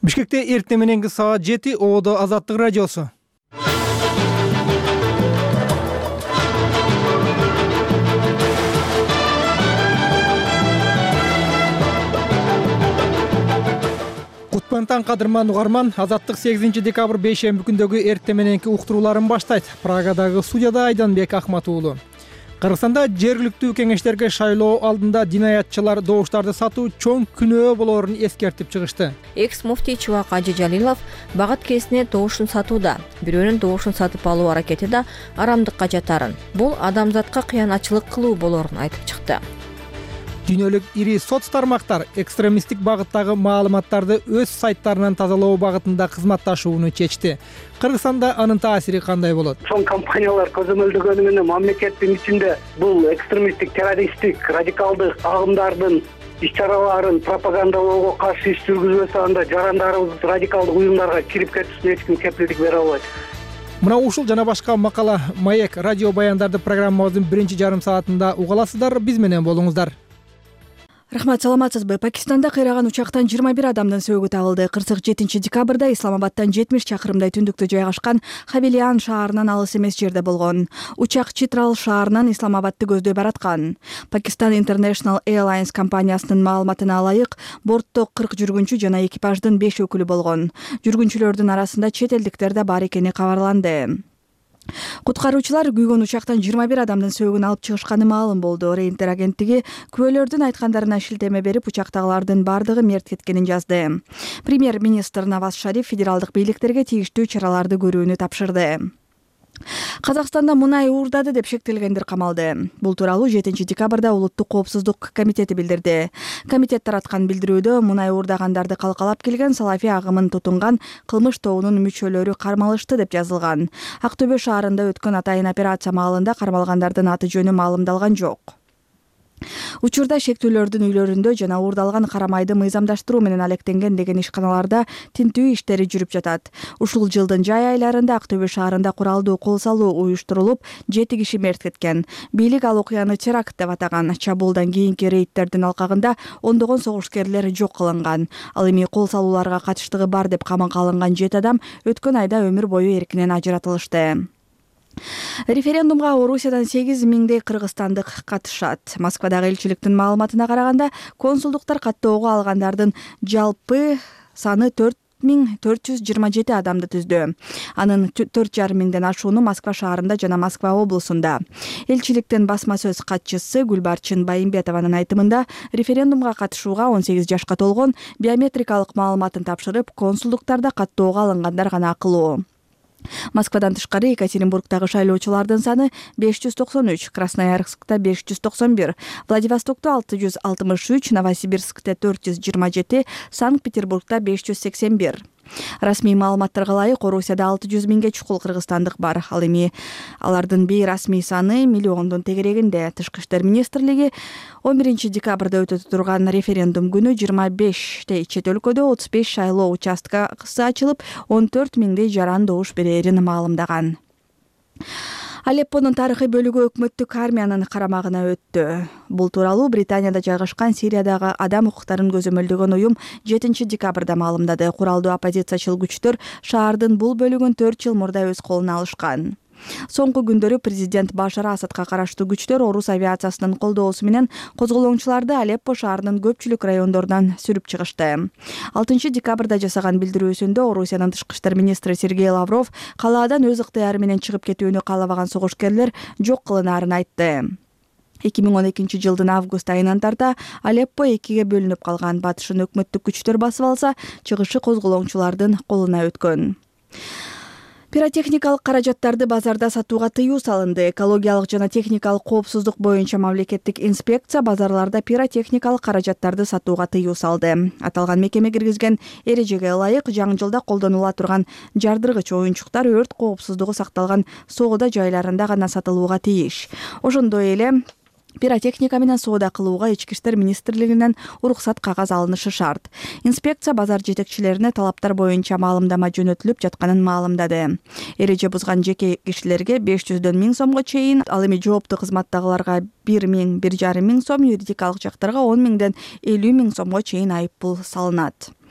Бишкекте эртең мененки саат 7 Оодо Азаттык радиосу. Кутмантан кадырман угарман, Азаттык 8-декабрь бейшемби күндөгү эртең мененки уктурууларын баштайт. Прагадагы студияда Айданбек Ахмат уулу. Кыргызстанда жергиликтүү кеңештерге шайлоо алдында динаятчылар добуштарды сатуу чоң күнөө болоорун эскертип чыгышты. Экс-муфтий Чубак Ажы Жалилов багат кесине добушун сатууда, бирөөнүн добушун сатып алуу аракети да арамдыкка жатарын, бул адамзатка кыянатчылык кылуу болоорун айтып чыкты. Дүйнөлүк ири соц тармактар экстремисттик багыттагы маалыматтарды өз сайттарынан тазалоо багытында кызматташууну чечти. Кыргызстанда анын таасири кандай болот? Чоң компаниялар көзөмөлдөгөнү менен мамлекеттин ичинде бул экстремисттик, террористтик, радикалдык агымдардын иш-чараларын пропагандалоого каршы иш жүргүзбөсө, анда жарандарыбыз радикалдык уюмдарга кирип кетүүсүнө эч ким кепилдик бере албайт. Мына ушул жана башка макала Маек радио баяндарды программабыздын 1,5 саатында уга аласыздар. Биз менен болуңуздар. Рахмат, саламатсызбы? Пакистанда кыйраган учактан 21 адамдын сөөгү табылды. 47 декабрда Исламабадтан 70 чакырымдай түндүктө жайгашкан Хавелиан шаарынан алыс эмес жерде болгон. Учак Читрал шаарынан Исламабадты көздөй бараткан. Пакистан International Airlines компаниясынын маалыматына ылайык, бортто 40 жүргүнчү жана экипаждын 5 өкүлү болгон. Жүргүнчүлөрдүн арасында чет элдиктер да бар экени кабарланды. Куткаруучулар күйгөн учактан 21 адамдын сөөгүн алып чыгышканы маалым болду. Рейтер агенттиги күбөлөрдүн айткандарына шилтеме берип, учактагылардын бардыгы мерт кеткенин жазды. Премьер-министр Наваз Шариф федералдык бийликтерге тийиштүү чараларды көрүүнү тапшырды. Казакстанда мунай уурдады деп шектелгендер камалды. Бул тууралуу 7 декабрда Улуттук коопсуздук комитети билдирди. Комитет тараткан билдирүүдө мунай уурдагандарды калкалап келген салафи агымын тутунган кылмыш тобунун мүчөлөрү кармалышты деп жазылган. Актөбө шаарында өткөн атайын операция маалында кармалгандардын аты жөнү маалымдалган жок. Учурда шектүүлөрдүн үйлөрүндө жана уурдалган карамайды мыйзамдаштыруу менен алектенген деген ишканаларда тинтүү иштери жүрүп жатат. Ушул жылдын жай айларында Актөбө шаарында куралдуу кол салуу уюштурулуп, 7 киши мерт кеткен. Бийлик ал окуяны теракт деп атаган. Чабуулдан кийинки рейдтердин алкагында ондогон согушкерлер жок кылынган. Ал эми кол салууларга катыштыгы бар деп камакка алынган 7 адам өткөн айда өмүр бою эркинен ажыратылышты. Референдумга Орусиядан 8 миңдей кыргызстандык катышат. Москвадагы элчиликтин маалыматына караганда, консулдуктар каттоого алгандардын жалпы саны 4427 адамды түздү. Анын 4,5 миңден ашууну Москва шаарында жана Москва облусунда. Элчиликтин басма сөз катчысы Гүлбарчын Байымбетованын айтымында, референдумга катышууга 18 жашка толгон биометрикалык маалыматын тапшырып, консулдуктарда каттоого алынгандар гана акылуу. Москвадан тышкары Екатеринбургдагы шайлоочулардын саны 593, Красноярскта 591, Владивостокто 663, Новосибирскте 427, Санкт-Петербургда 581. Расмий маалыматтарга ылайык Орусияда 600 миңге чукул кыргызстандык бар. Ал эми алардын бейрасмий саны миллиондун тегерегинде. Тышкы иштер министрлиги 11 декабрда өтө турган референдум күнү 25 чет өлкөдө 35 шайлоо участкасы ачылып, 14 миңдей жаран добуш берерин маалымдаган. Алеппонун тарыхый бөлүгү өкмөттүк армиянын карамагына өттү. Бул тууралуу Британияда жайгашкан Сириядагы адам укуктарын көзөмөлдөгөн уюм 7 декабрда маалымдады. Куралдуу оппозициячыл күчтөр шаардын бул бөлүгүн 4 жыл мурда өз колуна алышкан. Соңку күндөрү президент Башар Асадка караштуу күчтөр орус авиациясынын колдоосу менен козголоңчуларды Алеппо шаарынын көпчүлүк райондорунан сүрүп чыгышты. 6 декабрда жасаган билдирүүсүндө Орусиянын тышкы иштер министри Сергей Лавров калаадан өз ыктыяры менен чыгып кетүүнү каалабаган согушкерлер жок кылынаарын айтты. 2012 жылдын август айынан тарта Алеппо 2ге бөлүнүп калган. Батышын өкмөттүк күчтөр басып алса, чыгышы козголоңчулардын колуна өткөн. Пиротехникалык каражаттарды базарда сатууга тыюу салынды. Экологиялык жана техникалык коопсуздук боюнча мамлекеттик инспекция базарларда пиротехникалык каражаттарды сатууга тыюу салды. Аталган мекеме киргизген эрежеге ылайык жаңы жылда колдонула турган жардыргыч оюнчуктар өрт коопсуздугу сакталган соода жайларында гана сатылууга тийиш. Ошондой эле пиротехника менен соода кылууга Ички иштер министрлигинен уруксат кагаз алынышы шарт. Инспекция базар жетекчилерине талаптар боюнча маалымдама жөнөтүлүп жатканын маалымдады. Эреже бузган жеке кишилерге 500дөн 1000 сомго чейин, ал эми жооптуу кызматтагыларга 1,5 миң сом, юридикалык жактарга 10 миңден 50 миң сомго чейин айыппул салынат.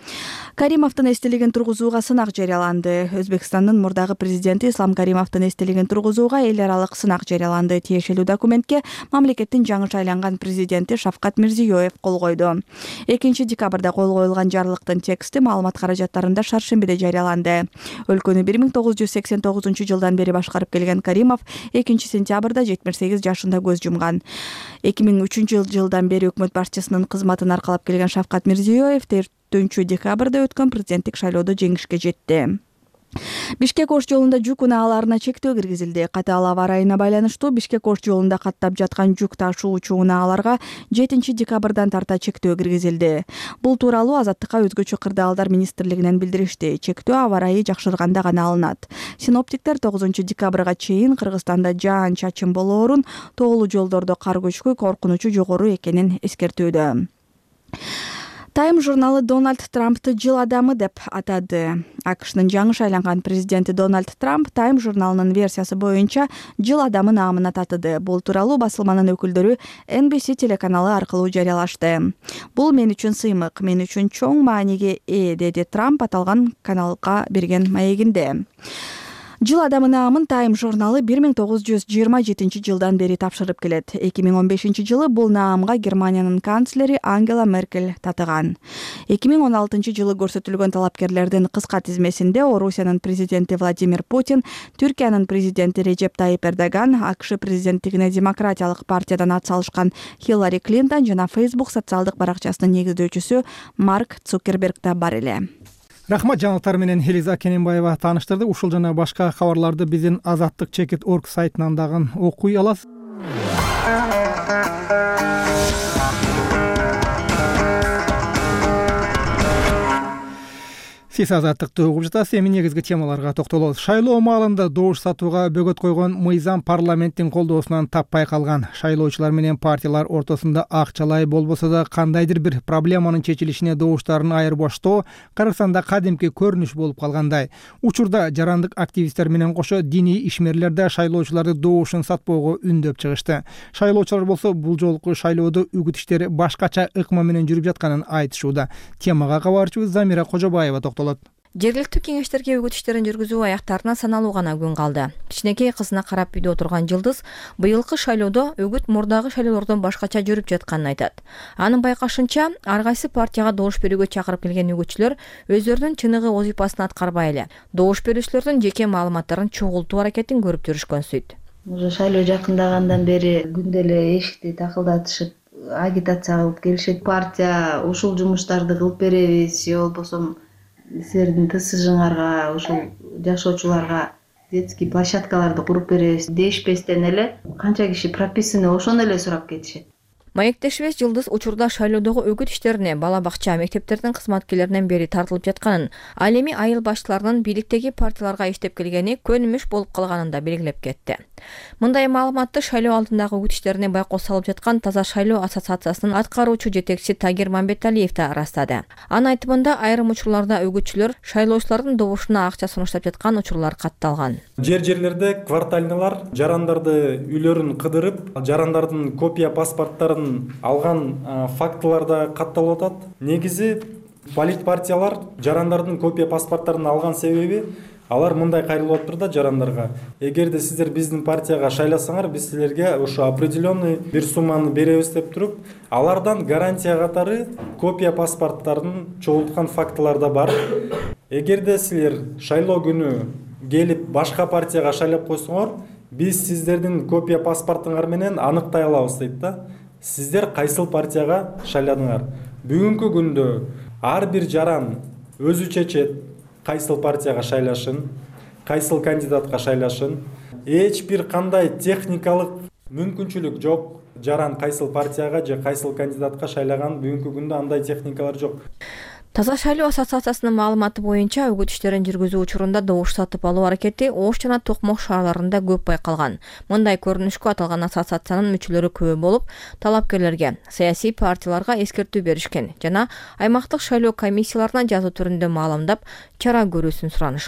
Каримовдун эстелигин тургузууга сынак жарыяланды. Өзбекстандын мурдагы президенти Ислам Каримовдун эстелигин тургузууга эл аралык сынак жарыяланды. Тиешелүү документке мамлекеттин жаңы шайланган президенти Шавкат Мирзиёев кол койду. 2-декабрда кол коюлган жарлыктын тексти маалымат каражаттарында шаршембиде жарыяланды. Өлкөнү 1989 бери башкарып келген Каримов 2-сентябрда 78 жашында көз жумган. 2003 бери өкмөт башчысынын кызматын аркалап келген Шавкат Мирзиёев 4-декабрда өткөн президенттик шайлоодо жеңишке жетти. Бишкек-Ош жолунда жүк унааларына чектөө киргизилди. Катаал аба ырайына байланыштуу Бишкек-Ош жолунда каттап жаткан жүк ташуучу унааларга 7-декабрдан тарта чектөө киргизилди. Бул тууралуу Азаттыкка өзгөчө кырдаалдар министрлигинен билдиришти. Чектөө аба ырайы жакшырганда гана алынат. Синоптиктер 9-декабрга чейин Кыргызстанда жаан-чачын болоорун, тоолуу жолдордо кар көчкү коркунучу жогору экенин эскертүүдө. Time журналы Дональд Трампты жыл адамы деп атады. АКШнын жаңы шайланган президенти Дональд Трамп Time журналынын версиясы боюнча жыл адамы наамына татыды. Бул тууралуу басылманын өкүлдөрү NBC телеканалы аркылуу жарыялашты. Бул мен үчүн сыймык, мен үчүн чоң мааниге ээ, деди Трамп аталган каналга берген маегинде. Жыл адамы наамын Time журналы 1927 жылдан бери тапшырып келет. 2015 жылы бул наамга Германиянын канцлери Ангела Меркель татыган. 2016 жылы көрсөтүлгөн талапкерлердин кыска тизмесинде Орусиянын президенти Владимир Путин, Түркиянын президенти Режеп Тайип Эрдоган, АКШ президенттигине демократиялык партиядан ат салышкан Хиллари Клинтон жана Facebook социалдык баракчасынын негиздөөчүсү Марк Цукерберг да бар эле. Рахмат, жаңылыктар менен Элиза Кененбаева тааныштырды. Ушул жана башка кабарларды биздин azattik.org сайтынан дагы окуй аласыз. Сиз азаттыкты угуп жатасыз. Эми негизги темаларга токтолобуз. Шайлоо маалында добуш сатууга бөгөт койгон мыйзам парламенттин колдоосунан таппай калган. Шайлоочулар менен партиялар ортосунда акчалай болбосо да кандайдыр бир проблеманын чечилишине добуштарын айырбаштоо Кыргызстанда кадимки көрүнүш болуп калгандай. Учурда жарандык активисттер менен кошо диний ишмерлер да шайлоочуларды добушун сатпоого үндөп чыгышты. Шайлоочулар болсо бул жолку шайлоодо үгүт иштери башкача ыкма менен жүрүп жатканын айтышууда. Темага кабарчыбыз Замира Кожобаева токтолот. Жергиликтүү кеңештерге үгүт иштерин жүргүзүү аяктарына саналуу гана күн калды. Кичинекей кызына карап үйдө отурган Жылдыз быйылкы шайлоодо үгүт мурдагы шайлоолордон башкача жүрүп жатканын айтат. Анын байкашынча, ар кайсы партияга добуш берүүгө чакырып келген үгүтчүлөр өздөрүнүн чыныгы вазифасын аткарбай эле добуш берүүчүлөрдүн жеке маалыматтарын чогултуу аракетин көрүп жүрүшкөн сөйт. Уже шайлоо жакындагандан бери күндө эле эшикти такылдатышып, агитация кылып келишет. Партия ушул жумуштарды кылып беребиз, же болбосо силердин ТСЖңарга, ушул жашоочуларга детский площадкаларды куруп беребиз дешпестен эле канча киши прописаны ошону эле сурап кетишет. Маектешибиз Жылдыз учурда шайлоодогу үгүт иштерине бала бакча мектептердин кызматкерлеринен бери тартылып жатканын, ал эми айыл башчыларынын бийликтеги партияларга иштеп келгени көнүмүш болуп калганын да белгилеп кетти. Мындай маалыматты шайлоо алдындагы үгүт иштерине байкоос салып жаткан Таза шайлоо ассоциациясынын аткаруучу жетекчиси Тагир Мамбеталиев да ырастады. Анын айтымында айрым учурларда үгүтчүлөр шайлоочулардын добушуна акча сунуштап жаткан учурлар катталган. Жер-жерлерде квартальнылар жарандарды үйлөрүн кыдырып, жарандардын копия паспорттарын алган фактыларда катталып атат. Негизи политпартиялар жарандардын копия паспорттарын алган себеби алар мындай кайрылып атыр да жарандарга. Эгерде сиздер биздин партияга шайласаңар, биз силерге ошо определенный бир сумманы беребиз деп туруп, алардан гарантия катары копия паспорттарын чогулткан фактылар да бар. Эгерде силер шайлоо күнү келип башка партияга шайлап койсоңор, биз сиздердин копия паспортуңар менен аныктай алабыз дейт да. Сиздер кайсыл партияга шайладыңар. Бүгүнкү күндө ар бир жаран өзү чечет кайсыл партияга шайлашын, кайсыл кандидатка шайлашын. Эч бир кандай техникалык мүмкүнчүлүк жок. Жаран кайсыл партияга же кайсыл кандидатка шайлаган бүгүнкү күндө андай техникалар жок. Таза шайлоо ассоциациясынын маалыматы боюнча үгүт иштерин жүргүзүү учурунда добуш сатып алуу аракети Ош жана Токмок шаарларында көп байкалган. Мындай көрүнүшкө аталган ассоциациянын мүчөлөрү көп болуп, талапкерлерге, саясий партияларга эскертүү беришкен жана аймактык шайлоо комиссияларына жазуу түрүндө маалымдап, чара көрүүсүн суранышкан.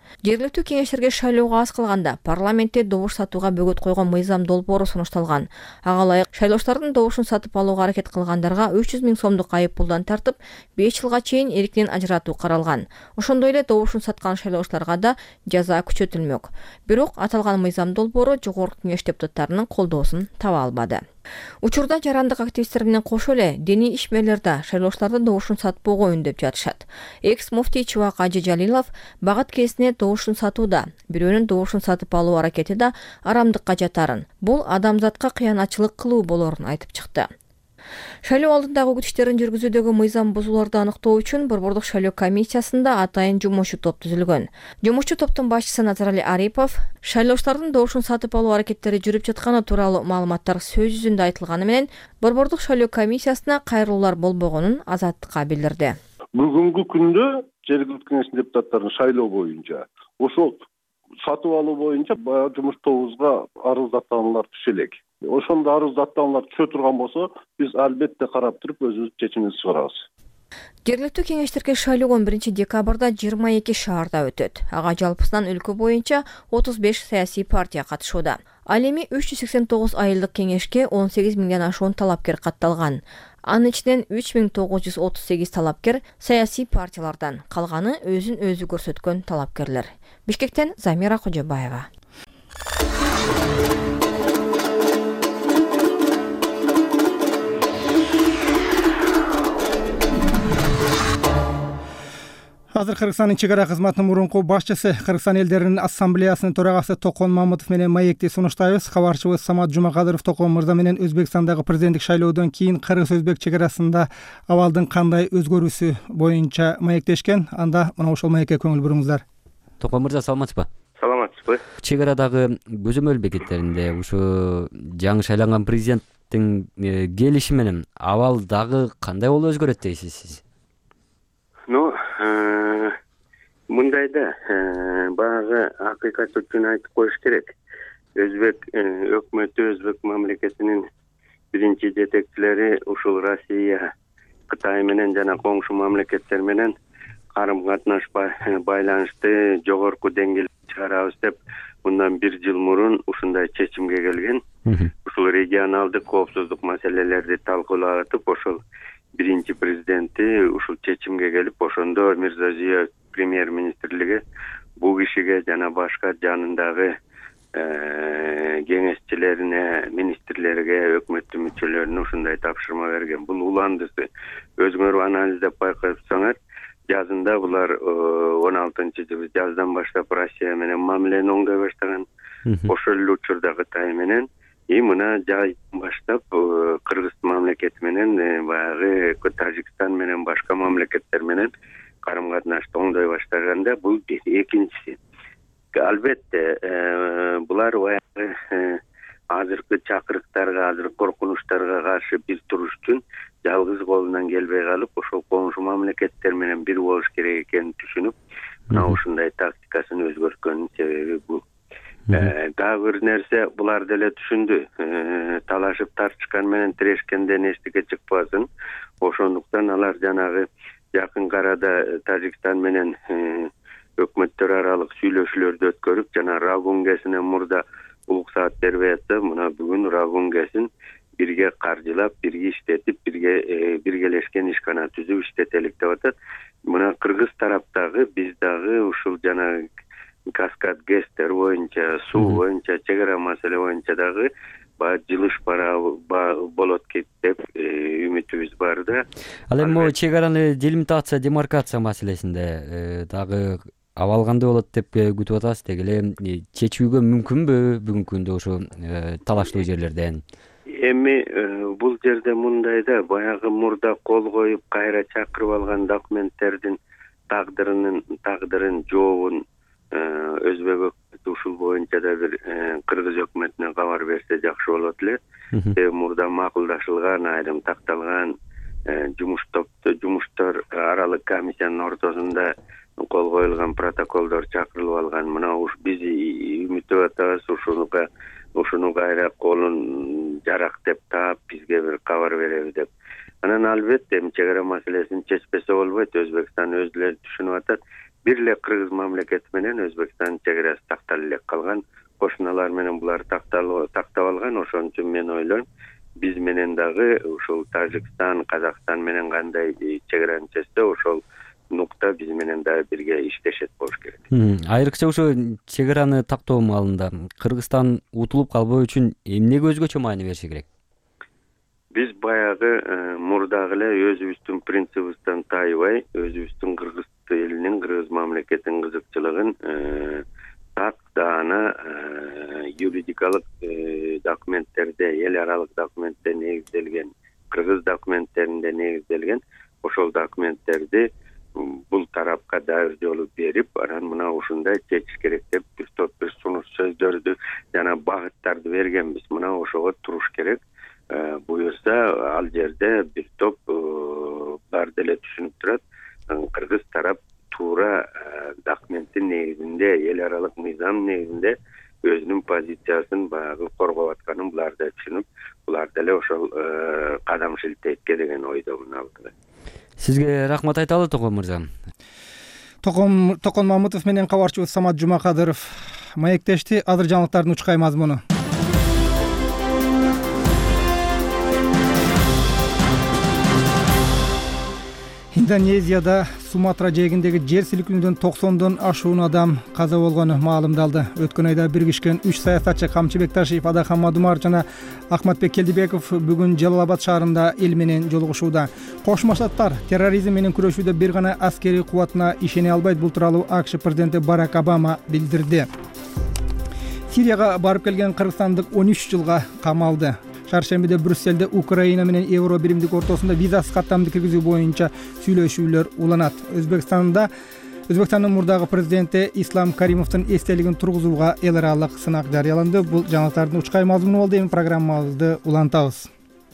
Жергиликтүү кеңештерге шайлоого аз калганда парламентте добуш сатууга бөгөт койгон мыйзам долбоору сунушталган. Ага ылайык шайлоочулардын добушун сатып алууга аракет кылгандарга 300 000 сомдук айып пулдан тартып 5 жылга чейин эркинен ажыратуу каралган. Ошондой эле добушун саткан шайлоочуларга да жаза күчөтүлмөк. Бирок аталган мыйзам долбоору жогорку кеңеш депутаттарынын колдоосун таба албады. Учурда жарандык активисттер менен кошо эле диний ишмерлер да шайлоочулардын добушун сатпоого үндөп жатышат. Экс-муфтий Чубак Ажы Жалилов багат кесине добушун сатууда, бирөөнүн добушун сатып алуу аракети да арамдыкка жатарын, бул адамзатка кыянатчылык кылуу болорун айтып чыкты. Шайлоо алдындагы үгүт иштерин жүргүзүүдөгү мыйзам бузууларды аныктоо үчүн Борбордук шайлоо комиссиясында атайын жумушчу топ түзүлгөн. Жумушчу топтун башчысы Назарали Арипов шайлоочулардын добушун сатып алуу аракеттери жүрүп жатканы тууралуу маалыматтар сөз жүзүндө айтылганы менен Борбордук шайлоо комиссиясына кайрылуулар болбогонун Азаттыкка билдирди. Бүгүнкү күндө жергиликтүү кеңештин депутаттарын шайлоо боюнча ошол сатып алуу боюнча баягы жумуш тобубузга арыздаттауулар түшө элек. Ошондо арыздаттауулар түшө турган болсо, биз албетте карап туруп өзүбүз чечимибизди чыгарабыз. Жергиликтүү кеңештерге шайлоо 1 декабрда 22 шаарда өтөт. Ага жалпысынан өлкө боюнча 35 саясий партия катышууда. Ал эми 389 айылдык кеңешке 18 миңден ашуун талапкер катталган. Анын ичинен 3938 талапкер саясий партиялардан, калганы өзүн өзү көрсөткөн талапкерлер. Бишкектен Замира Кожобаева. Азыр Кыргызстандын чек ара кызматынын мурунку башчысы, Кыргызстан элдеринин ассамблеясынын төрагасы Токон Мамытов менен маекти сунуштайбыз. Кабарчыбыз Самат Жумакадыров Токон мырза менен Өзбекстандагы президенттик шайлоодон кийин кыргыз-өзбек чек арасында абалдын кандай өзгөрүүсү боюнча маектешкен. Анда мына ошол маекке көңүл буруңуздар. Токон мырза, саламатсызбы? Саламатсызбы. Чек арадагы көзөмөл бекеттеринде ушу жаңы шайланган президенттин келиши менен абал дагы кандай болуп өзгөрөт дейсиз сиз? Мындайда баягы акыйкат үчүн айтып коюш керек. Өзбек өкмөтү, өзбек мамлекетинин биринчи жетекчилери ушул Россия, Кытай менен жана коңшу мамлекеттер менен карым катнаш байланышты жогорку деңгээлге чыгарабыз деп мындан 1 жыл мурун ушундай чечимге келген. Ушул регионалдык коопсуздук маселелерди талкуулатып, ошол биринчи президенти ушул чечимге келип, ошондо Мирзазиев премьер-министрлиги бул кишиге жана башка жанындагы кеңешчилерине, министрлерге, өкмөттүн мүчөлөрүнө ушундай тапшырма берген. Бул уландысы. Өзүңөр анализдеп байкасаңар, жазында булар 16-жылы жаздан баштап Россия менен мамилени оңдой баштаган. Ошол эле учурда Кытай менен мына жайдан баштап Кыргыз мамлекети менен баягы Тажикстан менен башка мамлекеттер менен карым катнашты оңдой баштаганда, бул экинчиси. Албетте булар баягы азыркы чакырыктарга, азыркы коркунучтарга каршы бир туруш үчүн жалгыз колунан келбей калып, ошол коңшу мамлекеттер менен бир болуш керек экенин түшүнүп, мына ушундай тактикасын өзгөрткөнүн себеби бул. Дагы бир нерсе, булар деле түшүндү. Талашып тартышкан менен тирешкенден эчтеке чыкпасын. Ошондуктан алар жанагы жакын арада Тажикстан менен өкмөттөр аралык сүйлөшүүлөрдү өткөрүп, жана Рагунгесинен мурда улук саат бербей атса, мына бүгүн Рагунгесин бирге каржылап, бирге иштетип, биргелешкен ишкана түзүп иштетелик деп атат. Мына Кыргыз тараптагы, биз дагы ушул жана Каскад ГЭСтер боюнча, суу боюнча, чек ара маселе боюнча дагы жылыш болот деп үмүтүбүз бар да. Ал эми чек араны делимитация, демаркация маселесинде дагы абал кандай болот деп күтүп атасыз, деги эле чечүүгө мүмкүнбү бүгүнкү күндө ошо талаштуу жерлерден? Эми бул жерде мындай да, баягы мурда кол коюп кайра чакырып алган документтердин тагдырын жообун Өзбек өкмөтү ушул боюнча да бир Кыргыз өкмөтүнө кабар берсе жакшы болот эле. Мурда макулдашылган, айрым такталган жумуштар аралык комиссиянын ортосунда кол коюлган протоколдор чакырылып алган. Мына биз үмүттөнүп атабыз, ушуну кайра колун жарактеп таап бизге бир кабар береби деп. Анан албетте чек ара маселесин чечпесе болбойт. Өзбекстан өзүлөрү түшүнүп атат. бир эле Кыргыз мамлекети менен Өзбекстандын чек арасы такталып эле калган. Кошуналар менен булар тактап алган. Ошон үчүн мен ойлойм, биз менен дагы ушул Тажикстан, Казакстан менен кандай чек араны чечсе, ошол нукта биз менен дагы бирге иштешет болуш керек. Айрыкча ошо чек араны тактоо маалында Кыргызстан утулуп калбоо үчүн эмнеге өзгөчө маани бериши керек? Биз баягы мурдагы эле өзүбүздүн принцибибизден тайбай, өзүбүздүн Кыргыз элинин, Кыргыз мамлекетинин кызыкчылыгын так даана юридикалык документтерде, эл аралык документте негизделген, кыргыз документтеринде негизделген ошол документтерди бул тарапка дайыр жолу берип, анан мына ушундай чечиш керек деп бир топ бир сунуш сөздөрдү жана багыттарды бергенбиз. Мына ошого туруш керек. Буюрса ал жерде бир топ бар деле түшүнүп турат. Кыргыз тарап туура документтин негизинде, эл аралык мыйзам негизинде өзүнүн позициясын баягы коргоп атканын булар да түшүнүп, булар деле ошол кадам шилтейетке деген ойдомун алдыда. Сизге рахмат айталы, Токон мырза. Токон Мамытов менен кабарчыбыз Самат Жумакадыров маектешти. Азыр жаңылыктардын учкай мазмуну. Индонезияда Суматра жээгиндеги жер силкинүүдөн 90дон ашуун адам каза болгону маалымдалды. Өткөн айда биргишкен 3 саясатчы Камчыбек Ташиев, Адахан Мадумар жана Ахматбек Келдибеков бүгүн Жалал-Абад шаарында эл менен жолугушууда. Кошмо Штаттар терроризм менен күрөшүүдө бир гана аскерий кубатына ишене албайт. Бул тууралуу АКШ президенти Барак Обама билдирди. Сирияга барып келген кыргызстандык 13 жылга камалды. Шаршембиде Брюссельде Украина менен Евро биримдик ортосунда визасыз каттамды киргизүү боюнча сүйлөшүүлөр уланат. Өзбекстандын мурдагы президенти Ислам Каримовдун эстелигин тургузууга эл аралык сынак жарыяланды. Бул жаңылыктардын учкай мазмуну болду. Эми программабызды улантабыз.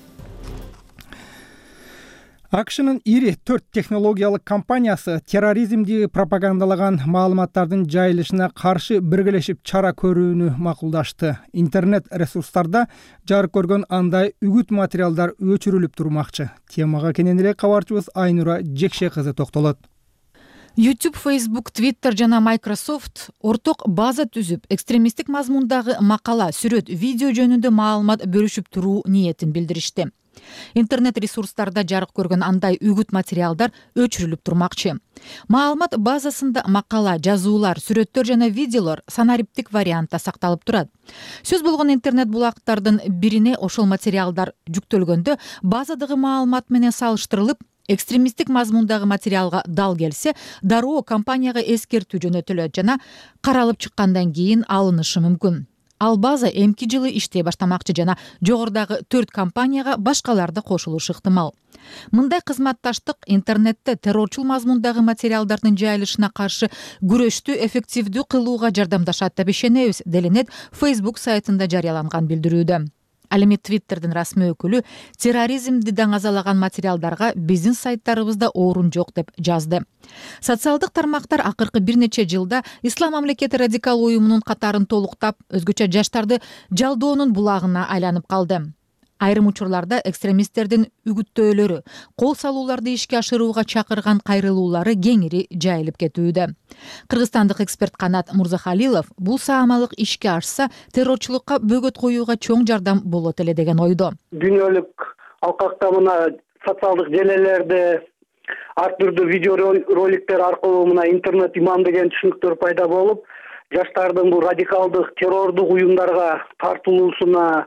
АКШнын ири 4 технологиялык компаниясы терроризмди пропагандалаган маалыматтардын жайылышына каршы биргелешип чара көрүүнү макулдашты. Интернет ресурстарда жарык көргөн андай үгүт материалдар өчүрүлүп турмакчы. Темага кенен эле кабарчыбыз Айнура Жекше кызы токтолот. YouTube, Facebook, Twitter жана Microsoft орток база түзүп, экстремисттик мазмундагы макала, сүрөт, видео жөнүндө маалымат бөлүшүп туруу ниетин билдиришти. Интернет ресурстарда жарык көргөн андай үгүт материалдар өчүрүлүп турмакчы. Маалымат базасында макала, жазуулар, сүрөттөр жана видеолор санариптик вариантта сакталып турат. Сөз болгон интернет булактардын бирине ошол материалдар жүктөлгөндө базадагы маалымат менен салыштырылып, экстремисттик мазмундагы материалга дал келсе, дароо компанияга эскертүү жөнөтүлөт жана каралып чыккандан кийин алынышы мүмкүн. Ал база эмки жылы иштей баштамакчы жана жогорудагы 4 компанияга башкалар да кошулушу ыктымал. Мындай кызматташтык интернетте террорчул мазмундагы материалдардын жайылышына каршы күрөштү эффективдүү кылууга жардамдашат деп ишенебиз, делинет Facebook сайтында жарыяланган билдирүүдө. Ал эми Twitter'дин расмий өкүлү терроризмди даңазалаган материалдарга биздин сайттарыбызда орун жок деп жазды. Социалдык тармактар акыркы бир нече жылда Ислам мамлекети радикал уюмунун катарын толуктап, өзгөчө жаштарды жалдоонун булагына айланып калды. Айрым учурларда экстремисттердин үгүттөөлөрү, кол салууларды ишке ашырууга чакырган кайрылуулары кеңири жайылып кетүүдө. Кыргызстандык эксперт Канат Мурзахалилов бул саамалык ишке ашса, террорчулукка бөгөт коюуга чоң жардам болот эле деген ойдо. Дүйнөлүк алкакта мына социалдык желелерде ар түрдүү видео роликтер аркылуу мына интернет имам деген түшүнүктөр пайда болуп, жаштардын бул радикалдык террордук уюмдарга тартылуусуна,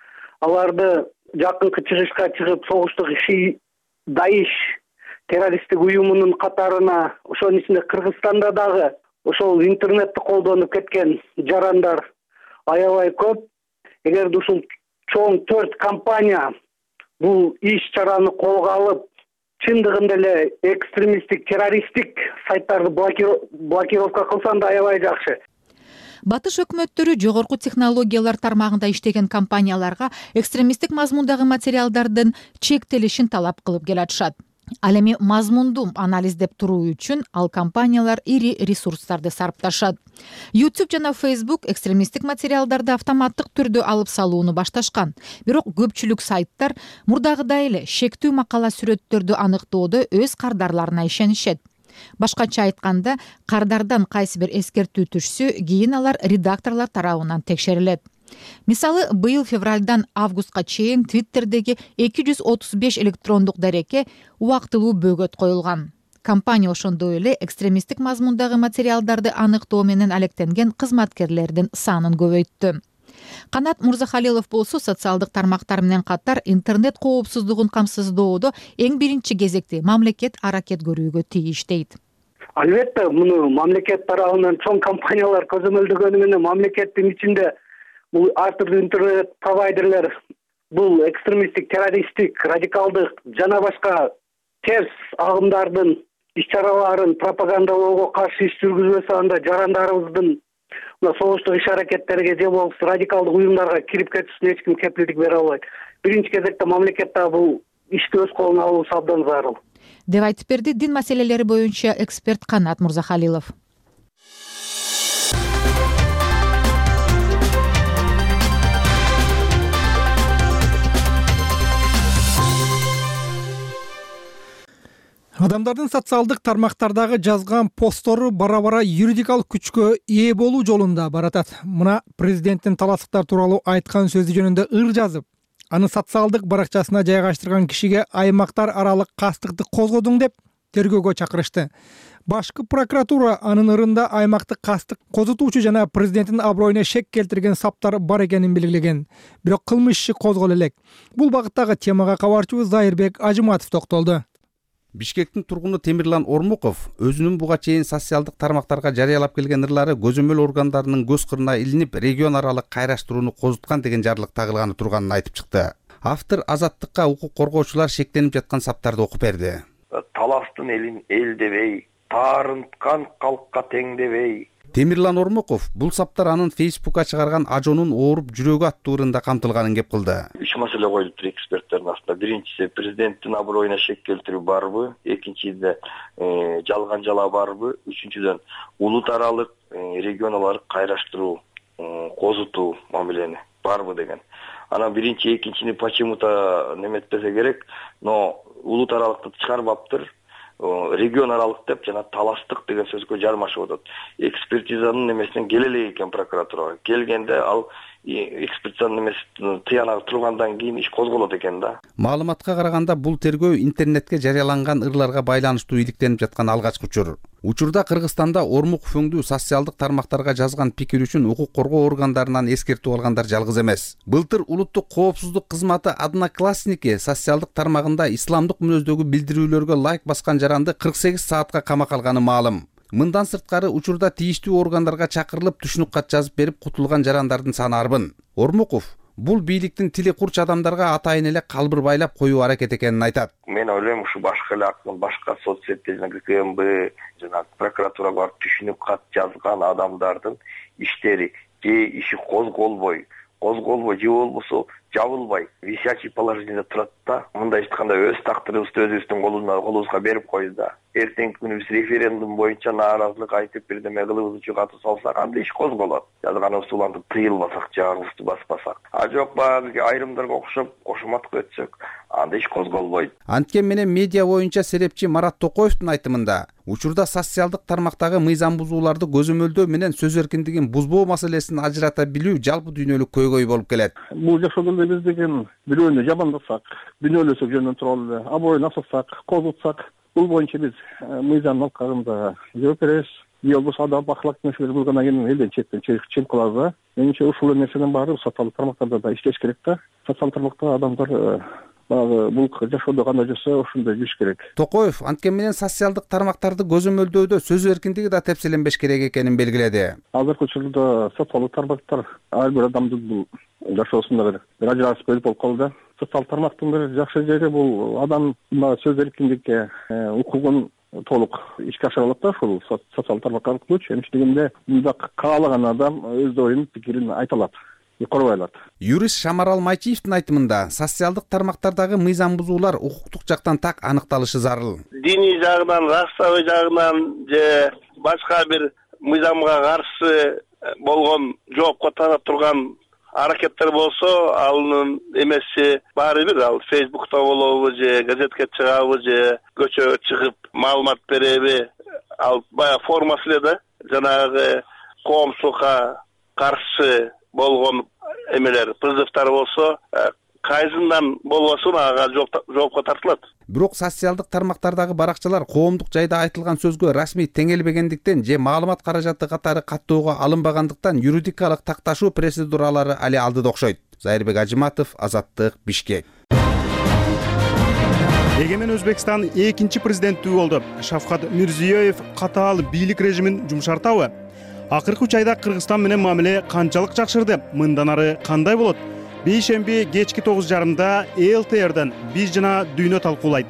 аларды жакынкы чыгышка чыгып согуштук Даиш террористтик уюмунун катарына, ошонун ичинде Кыргызстанда дагы ошол интернетти колдонуп кеткен жарандар аябай көп. Эгерде ушул чоң 4 компания бул иш-чараны колго алып, чындыгында эле экстремисттик, террористтик сайттарды блокировка кылсам аябай жакшы. Батыш өкмөттөрү жогорку технологиялар тармагында иштеген компанияларга экстремисттик мазмундагы материалдардын чектелишин талап кылып келатышат. Ал эми мазмунду анализдеп туруу үчүн ал компаниялар ири ресурстарды сарпташат. YouTube жана Facebook экстремисттик материалдарды автоматтык түрдө алып салууну башташкан. Бирок көпчүлүк сайттар мурдагыдай эле шектүү макала сүрөттөрдү аныктоодо өз кардарларына ишенишет. Башкача айтканда, кардардан кайсы бир эскертүү түшсө, кийин алар редакторлор тарабынан текшерилет. Мисалы, быйыл февралдан августка чейин Twitter'деги 235 электрондук дарекке убактылуу бөгөт коюлган. Компания ошондой эле экстремисттик мазмундагы материалдарды аныктоо менен алектенген кызматкерлердин санын көбөйттү. Канат Мурзахалилов болсо социалдык тармактар менен катар интернет коопсуздугун камсыздоодо эң биринчи кезекте мамлекет аракет көрүүгө тийиш дейт. Албетте, муну мамлекет тарабынан чоң компаниялар көзөмөлдөгөнү менен мамлекеттин ичинде бул ар түрдүү интернет провайдерлер бул экстремисттик, террористтик, радикалдык жана башка терс агымдардын иш-чараларын пропагандалоого каршы иш жүргүзбөсө анда жарандарыбыздын согуштук иш-аракеттерге же болбосо радикалдык уюмдарга кирип кетишине эч ким кепилдик бере албайт. Биринчи кезекте мамлекет бул ишти өз колуна алуусу абдан зарыл, деп айтып берди дин маселелери боюнча эксперт Канат Мурзахалилов. Адамдардын социалдык тармактардагы жазган посттору бара-бара юридикалык күчкө ээ болуу жолунда баратат. Мына президенттин таластыктар тууралуу айткан сөзү жөнүндө ыр жазып, аны социалдык баракчасына жайгаштырган кишиге аймактар аралык кастыктык козгодуң деп тергөөгө чакырышты. Башкы прокуратура анын ырында аймактык кастык козутуучу жана президенттин аброюна шек келтирген саптар бар экенин белгилеген. Бирок кылмыш иши козголо элек. Бул багыттагы темага кабарчыбыз Зайырбек Ажыматов токтолду. Бишкектин тургуну Темирлан Ормуков өзүнүн буга чейин социалдык тармактарга жарыялап келген ырлары көзөмөл органдарынын көз кырына илинип, регион аралык кайраштырууну козуткан деген жарлык тагылганы турганын айтып чыкты. Автор азаттыкка укук коргоочулар шектенип жаткан саптарды окуп берди. Таластын элин эл дебей, таарынткан калкка тең дебей. Темирлан Ормуков бул саптар анын Facebook'a чыгарган ажонун ооруп жүрөгү аттуу ырында камтылганын кеп кылды. Үч маселе коюлуптур эксперттердин астында. Биринчиси президенттин аброюна шек келтирүү барбы? Экинчиде жалган жала барбы? Үчүнчүдөн улут аралык регионалар кайраштыруу, козутуу мамилени барбы деген. Анан биринчи, экинчини почему-то неметпесе керек, но улут аралыкты чыгарбаптыр. Регион аралык деп жана таластык деген сөзгө жармашып атат. Экспертизанын немесинен келе элек экен прокуратурага. Келгенде ал экспертизанын немесин тыянагы тургандан кийин иш козголот экен да. Маалыматка караганда бул тергөө интернетке жарыяланган ырларга байланыштуу иликтенип жаткан алгачкы учур. Учурда Кыргызстанда Ормуков өңдүү социалдык тармактарга жазган пикир үчүн укук коргоо органдарынан эскертүү алгандар жалгыз эмес. Былтыр улуттук коопсуздук кызматы Одноклассники социалдык тармагында исламдык мүнөздөгү билдирүүлөргө лайк баскан жаранды 48 саатка камакка алганы маалым. Мындан сырткары учурда тийиштүү органдарга чакырылып түшүнүк кат жазып берип кутулган жарандардын саны арбын. Ормуков бул бийликтин тили курч адамдарга атайын эле калбыр байлап коюу аракет экенин айтат. Мен ойлойм, ушу башка эле актын, башка соцсетте жана ГКМБ жана прокуратурага барып түшүнүк кат жазган адамдардын иштери же иши козголбой же болбосо жабылбай висячий положениеде турат да. Мындай айтканда өз тактырыбызды өзүбүздүн колубузга берип койду да. Эртеңки күнү биз референдум боюнча нааразылык айтып бирдеме кылыбызды катып салсак, анда иш козголот. Жазганыбыз уланды тыйылбасак, жаарыбызды баспасак. А жок, баягы айрымдарга окшоп кошуматка өтсөк, анда иш козголбойт. Анткени менен медиа боюнча серепчи Марат Токоевдун айтымында, учурда социалдык тармактагы мыйзам бузууларды көзөмөлдөө менен сөз эркиндигин бузбоо маселесин ажырата билүү жалпы дүйнөлүк көйгөй болуп келет. Бул жашоодо биз деген бирөөнү жамандасак, күнөөлөсөк жөнүнөн туралы эле, аброюн асасак, козутсак, бул боюнча биз мыйзамдын алкагында жооп беребиз. Же болбосо адал бакылак нерселер болгондон кийин элден четтен чыгып калабыз. Менимче ушул нерседен баары социалдык тармактарда да иштеш керек да. Социалдык тармакта адамдар баягы бул жашоодо кандай жүрсө ошондой жүрүш керек. Токоев анткени менен социалдык тармактарды көзөмөлдөөдө сөз эркиндиги да тепселенбеш керек экенин белгиледи. Азыркы учурда социалдык тармактар ар бир адамдын бул жашоосунда бир ажырасып болуп калды. Социалдык тармактын бир жакшы жери бул адам сөз эркиндикке укугун толук ишке ашыра алат да, ушул социалдык тармак аркылуу. Эмне дегенде мында каалаган адам өз оюн, пикирин айта алат. Юрист Шамарал Майчиевдин айтымында, социалдык тармактардагы мыйзам бузуулар укуктук жактан так аныкталышы зарыл. Диний жагынан, расовый жагынан же башка бир мыйзамга каршы болгон жоопко тарап турган аракеттер болсо, алынын эмеси баары бир. Ал Facebook'та болобу же газетке чыгабы же көчөгө чыгып маалымат береби, ал баягы формасы эле да жанагы коомчулукка каршы болгон эмелер призывтар болсо кайсынан болбосун ага жоопко тартылат. Бирок социалдык тармактардагы баракчалар коомдук жайда айтылган сөзгө расмий теңелбегендиктен же маалымат каражаты катары каттоого алынбагандыктан юридикалык такташуу процедуралары али алдыда окшойт. Зайырбек Ажиматов, Азаттык, Бишкек. Эгемен Өзбекстан экинчи президенттүү болду. Шавкат Мирзиёев катаал бийлик режимин жумшартабы? Акыркы 3 айда Кыргызстан менен мамиле канчалык жакшырды? Мындан ары кандай болот? Бейшемби кечки 9:30 ЭЛТРден биз жана дүйнө талкуулайт.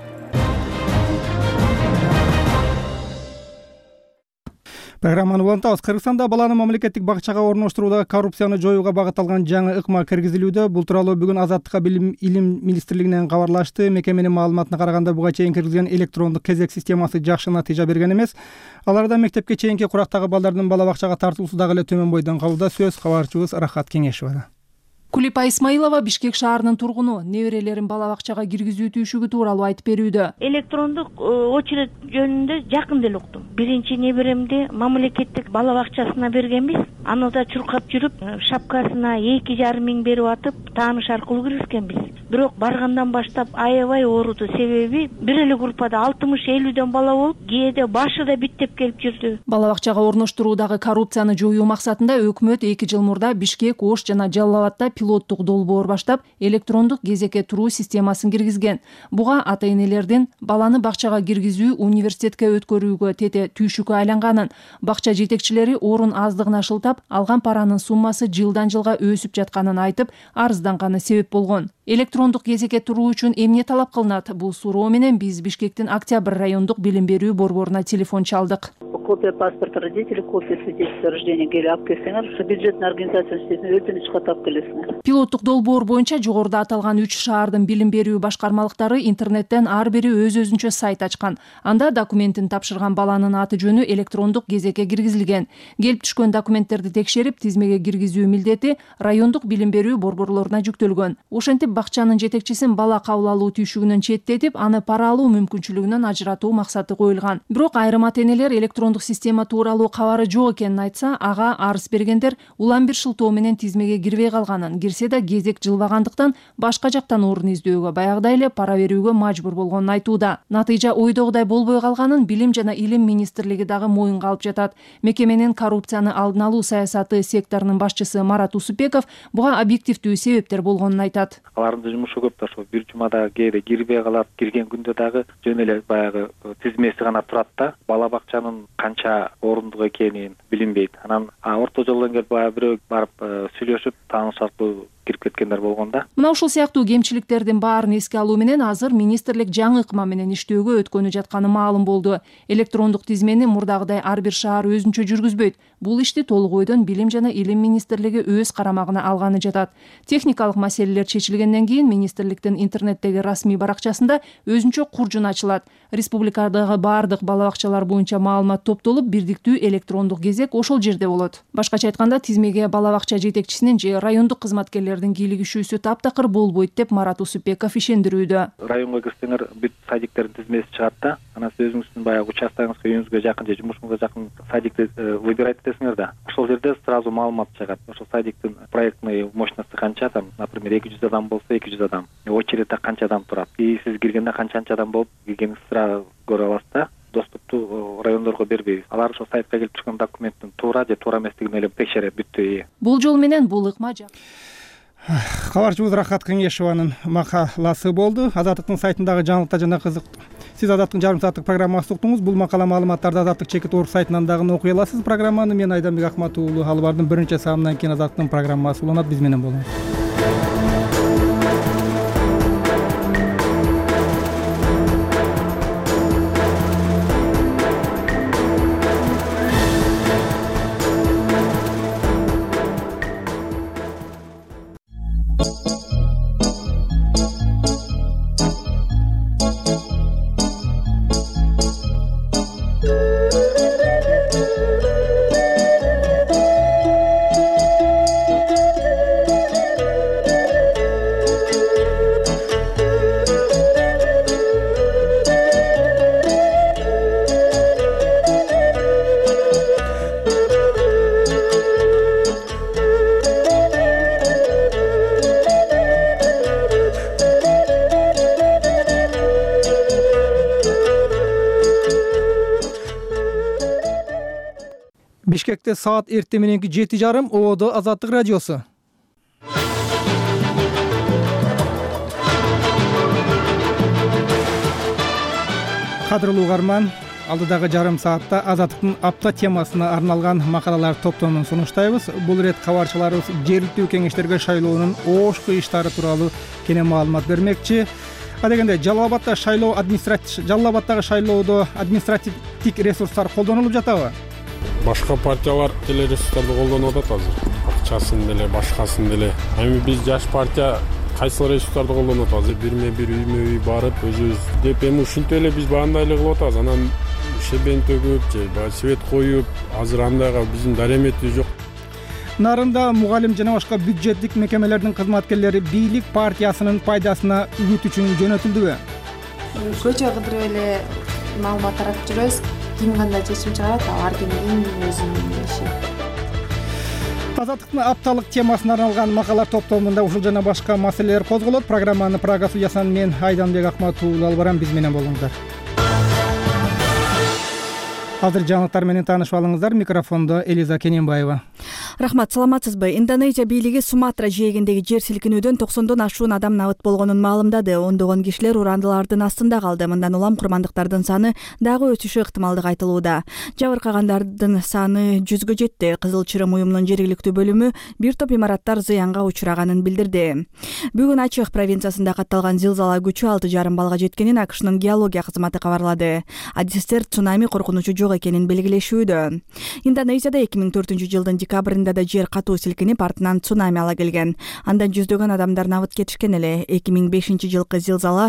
Программаны улантабыз. Кыргызстанда баланы мамлекеттик бакчага орноштурууда коррупцияны жоюуга багытталган жаңы ыкма киргизилүүдө. Бул тууралуу бүгүн Азаттыкка Илим министрлигинен кабарлашты. Мекеменин маалыматына караганда буга чейин киргизген электрондук кезек системасы жакшы натыйжа берген эмес. Аларда мектепке чейинки курактагы балдардын бала бакчага тартуусу дагы эле төмөн бойдон калууда. Сөз кабарчыбыз Рахат Кеңешова. Кулипа Исмаилова Бишкек шаарынын тургуну неберелерин бала бакчага киргизүү түйшүгү тууралуу айтып берүүдө. Электрондук очередь жөнүндө жакын деле уктум. Биринчи неберемди мамлекеттик бала бакчасына бергенбиз. Аны да чуркап жүрүп, шапкасына 2,5 миң берип атып, тааныш аркылуу киргизгенбиз. Бирок баргандан баштап аябай ооруду. Себеби бир эле группада 60-50дөн бала болуп, кээде башы да биттеп келип жүрдү. Бала бакчага орноштуруудагы коррупцияны жоюу максатында өкмөт 2 жыл мурда Бишкек, Ош жана Жалал Абадта пилоттук долбоор баштап, электрондук кезекке туруу системасын киргизген. Буга ата-энелердин баланы бакчага киргизүү, университетке өткөрүүгө тете түйшүккө айланганын, бакча жетекчилери орун аздыгына шылтап, алган паранын суммасы жылдан жылга өсүп жатканын айтып, арызданганы себеп болгон. Электрондук кезекке туруу үчүн эмне талап кылынат? Бул суроо менен биз Бишкектин Октябрь райондук билим берүү борборуна телефон чалдык. Копия паспорта родителей, копия свидетельства о рождении келип алып келсеңер, ошо бюджетный организация иштесин өтүнүч катап келесиңер. Пилоттук долбоор боюнча жогоруда аталган 3 шаардын билим берүү башкармалыктары интернеттен ар бири өз-өзүнчө сайт ачкан. Анда документин тапшырган баланын аты жөнү электрондук кезекке киргизилген. Келип түшкөн документтерди текшерип, тизмеге киргизүү милдети райондук билим берүү борборлоруна жүктөлгөн. Ошентип бакчанын жетекчисин бала кабыл алуу түйшүгүнөн четтетип, аны пара алуу мүмкүнчүлүгүнөн ажыратуу максаты коюлган. Бирок айрым ата-энелер электрондук система тууралуу кабары жок экенин айтса, ага арыз бергендер улам бир шылтоо менен тизмеге кирбей калганын, кирсе да кезек жылбагандыктан башка жактан орун издөөгө, баягыдай эле пара берүүгө мажбур болгонун айтууда. Натыйжа ойдогудай болбой калганын Билим жана Илим министрлиги дагы моюнга алып жатат. Мекеменин коррупцияны алдын алуу саясаты секторунун башчысы Марат Усупбеков буга объективдүү себептер болгонун айтат. Алардын жумушу көп да, ошо бир жумада кээде кирбей калат, кирген күндө дагы жөн эле баягы тизмеси гана турат да, бала бакчанын канча орундук экенин билинбейт. Анан орто жолдон келип бирөө барып сүйлөшүп, тааныш аркылуу кирип кеткендер болгон да. Мына ушул сыяктуу кемчиликтердин баарын эске алуу менен азыр министрлик жаңы ыкма менен иштөөгө өткөнү жатканы маалым болду. Электрондук тизмени мурдагыдай ар бир шаар өзүнчө жүргүзбөйт. Бул ишти толук ойдон Билим жана Илим министрлиги өз карамагына алганы жатат. Техникалык маселелер чечилгенден кийин министрликтин интернеттеги расмий баракчасында өзүнчө куржун ачылат. Республикадагы баардык бала бакчалар боюнча маалымат топтолуп, бирдиктүү электрондук кезек ошол жерде болот. Башкача айтканда, тизмеге бала бакча жетекчисинин же райондук кызматкерлердин кийлигишүүсү таптакыр болбойт деп Марат Усупбеков ишендирүүдө. Районго кирсеңер бүт садиктердин тизмеси чыгат да. Анан сиз өзүңүздүн баягы участогуңузга, үйүңүзгө жакын же жумушуңузга жакын садикти выбирать этесиңер да. Ошол жерде сразу маалымат чыгат. Ошол садиктин проектный мощности канча там, например, 200 адам болсо 200 адам. Очередде канча адам турат. И сиз киргенде канча адам болуп киргениңизди сразу көрө аласыз да. Доступту райондорго бербейбиз. Алар ошо сайтка келип түшкөн документтин туура же туура эместигин эле текшерет бүттү. Бул жол менен бул ыкма Кабарчыбыз Рахат Кеңешованын макаласы болду. Азаттыктын сайтындагы жаңылыкта жана кызык. Сиз Азаттыктын жарым сааттык программасын уктуңуз. Бул макала маалыматтарды Азаттык /org сайтынан дагы окуй аласыз. Программаны мен Айданбек Ахмат уулу алып бардым. Биринчи саамдан кийин Азаттыктын программасы уланат. Биз менен болуңуз. Бишкекте саат эртең мененки 7:30 ободо Азаттык радиосу. Кадырлуу угарман, алдыдагы жарым саатта Азаттыктын апта темасына арналган макалалар топтомун сунуштайбыз. Бул ирет кабарчыларыбыз жергиликтүү кеңештерге шайлоонун ошко иштери тууралуу кене маалымат бермекчи. Адегенде Жалал-Абаддагы шайлоодо административдик ресурстар колдонулуп жатабы? Башка партиялар деле ресурстарды колдонуп атат азыр. Акчасын деле, башкасын деле. Эми биз жаш партия кайсыл ресурстарды колдонуп атабыз? Бирме-бир үймө-үй барып, өзүбүз деп эми ушинтип эле биз баягындай эле кылып атабыз. Анан шебен төгүп, же свет коюп, азыр андайга биздин дареметибиз жок. Нарында мугалим жана башка бюджеттик мекемелердин кызматкерлери бийлик партиясынын пайдасына үгүт үчүн жөнөтүлдүбү? Көчө кыдырып эле маалымат таратып жүрөбүз. Ким кандай чечим чыгарат, ал ар кимдин өзүнүн иши. Азаттыктын апталык темасына арналган макалалар топтомунда ушул жана башка маселелер козголот. Программаны Прага студиясынан мен Айданбек Акматуулу алып барам. Биз менен болуңуздар. Азыр жаңылыктар менен таанышып алыңыздар. Микрофондо Элиза Кененбаева. Рахмат, саламатсызбы? Индонезия бийлиги Суматра жээгиндеги жер силкинүүдөн 90дон ашуун адам набыт болгонун маалымдады. Ондогон кишилер урандылардын астында калды. Мындан улам курмандыктардын саны дагы өсүшү ыктымалдыгы айтылууда. Жабыркагандардын саны 100гө жетти. Кызыл Чырым уюмунун жергиликтүү бөлүмү бир топ имараттар зыянга учураганын билдирди. Бүгүн Ачех провинциясында катталган зилзала күчү 6,5 балга жеткенин АКШнын геология кызматы кабарлады. Адистер цунами коркунучу жок экенин белгилешүүдө. Индонезияда 2004-жылдын декабрында да жер катуу силкинип, артынан цунами ала келген. Андан жүздөгөн адамдар набыт кетишкен эле. 2005-жылкы зилзала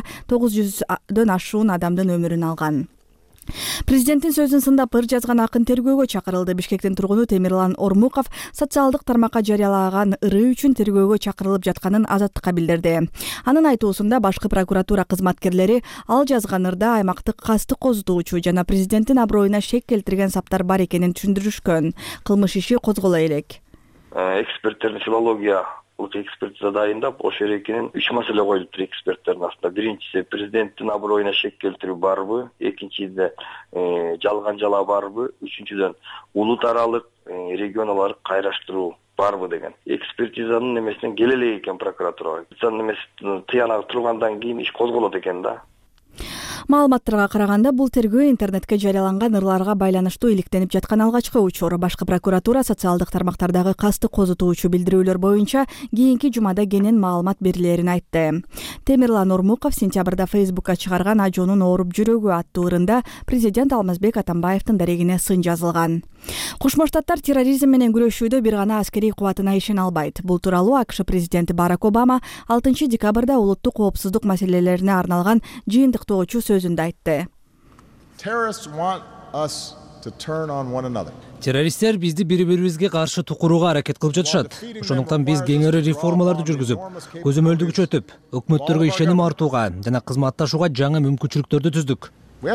900дөн ашуун адамдын өмүрүн алган. Президенттин сөзүн сындап ыр жазган акын тергөөгө чакырылды. Бишкектин тургуну Темирлан Ормуков социалдык тармакка жарыялаган ыры үчүн тергөөгө чакырылып жатканын Азаттыкка билдирди. Анын айтуусунда башкы прокуратура кызматкерлери ал жазган ырда аймактык кастык козутуучу жана президенттин аброюна шек келтирген саптар бар экенин түшүндүрүшкөн. Кылмыш иши козголо элек. Эксперттердин филология экспертиза дайындап, ошол эрекинен 3 маселе коюлуптур эксперттердин астында. Биринчиси президенттин аброюна шек келтирүү барбы, экинчиде жалган жала барбы, үчүнчүдөн улут аралык регионаларды кайраштыруу барбы деген. Экспертизанын немесинен келе элек экен прокуратурага. Экспертизанын немеси тыянагы тургандан кийин иш козголот экен да. Маалыматтарга караганда, бул тергөө интернетке жарыяланган ырларга байланыштуу иликтенип жаткан алгачкы учур. Башкы прокуратура социалдык тармактардагы кастык козутуучу билдирүүлөр боюнча кийинки жумада кенен маалымат берилерин айтты. Темирлан Ормуков сентябрда Фейсбукка чыгарган Ажонун ооруп жүрөгү аттуу ырында президент Алмазбек Атамбаевдин дарегине сын жазылган. Кошмо Штаттар терроризм менен күрөшүүдө бир гана аскерий кубатына ишене албайт. Бул тууралуу АКШ президенти Барак Обама 6 декабрда улуттук коопсуздук маселелерине арналган жыйынтыктоочу сөзүндө айтты. Террористтер бизди бири-бирибизге каршы тукурууга аракет кылып жатышат. Ошондуктан биз кеңири реформаларды жүргүзүп, көзөмөлдү күчөтүп, өкмөттөргө ишеним артууга жана кызматташууга жаңы мүмкүнчүлүктөрдү түздүк.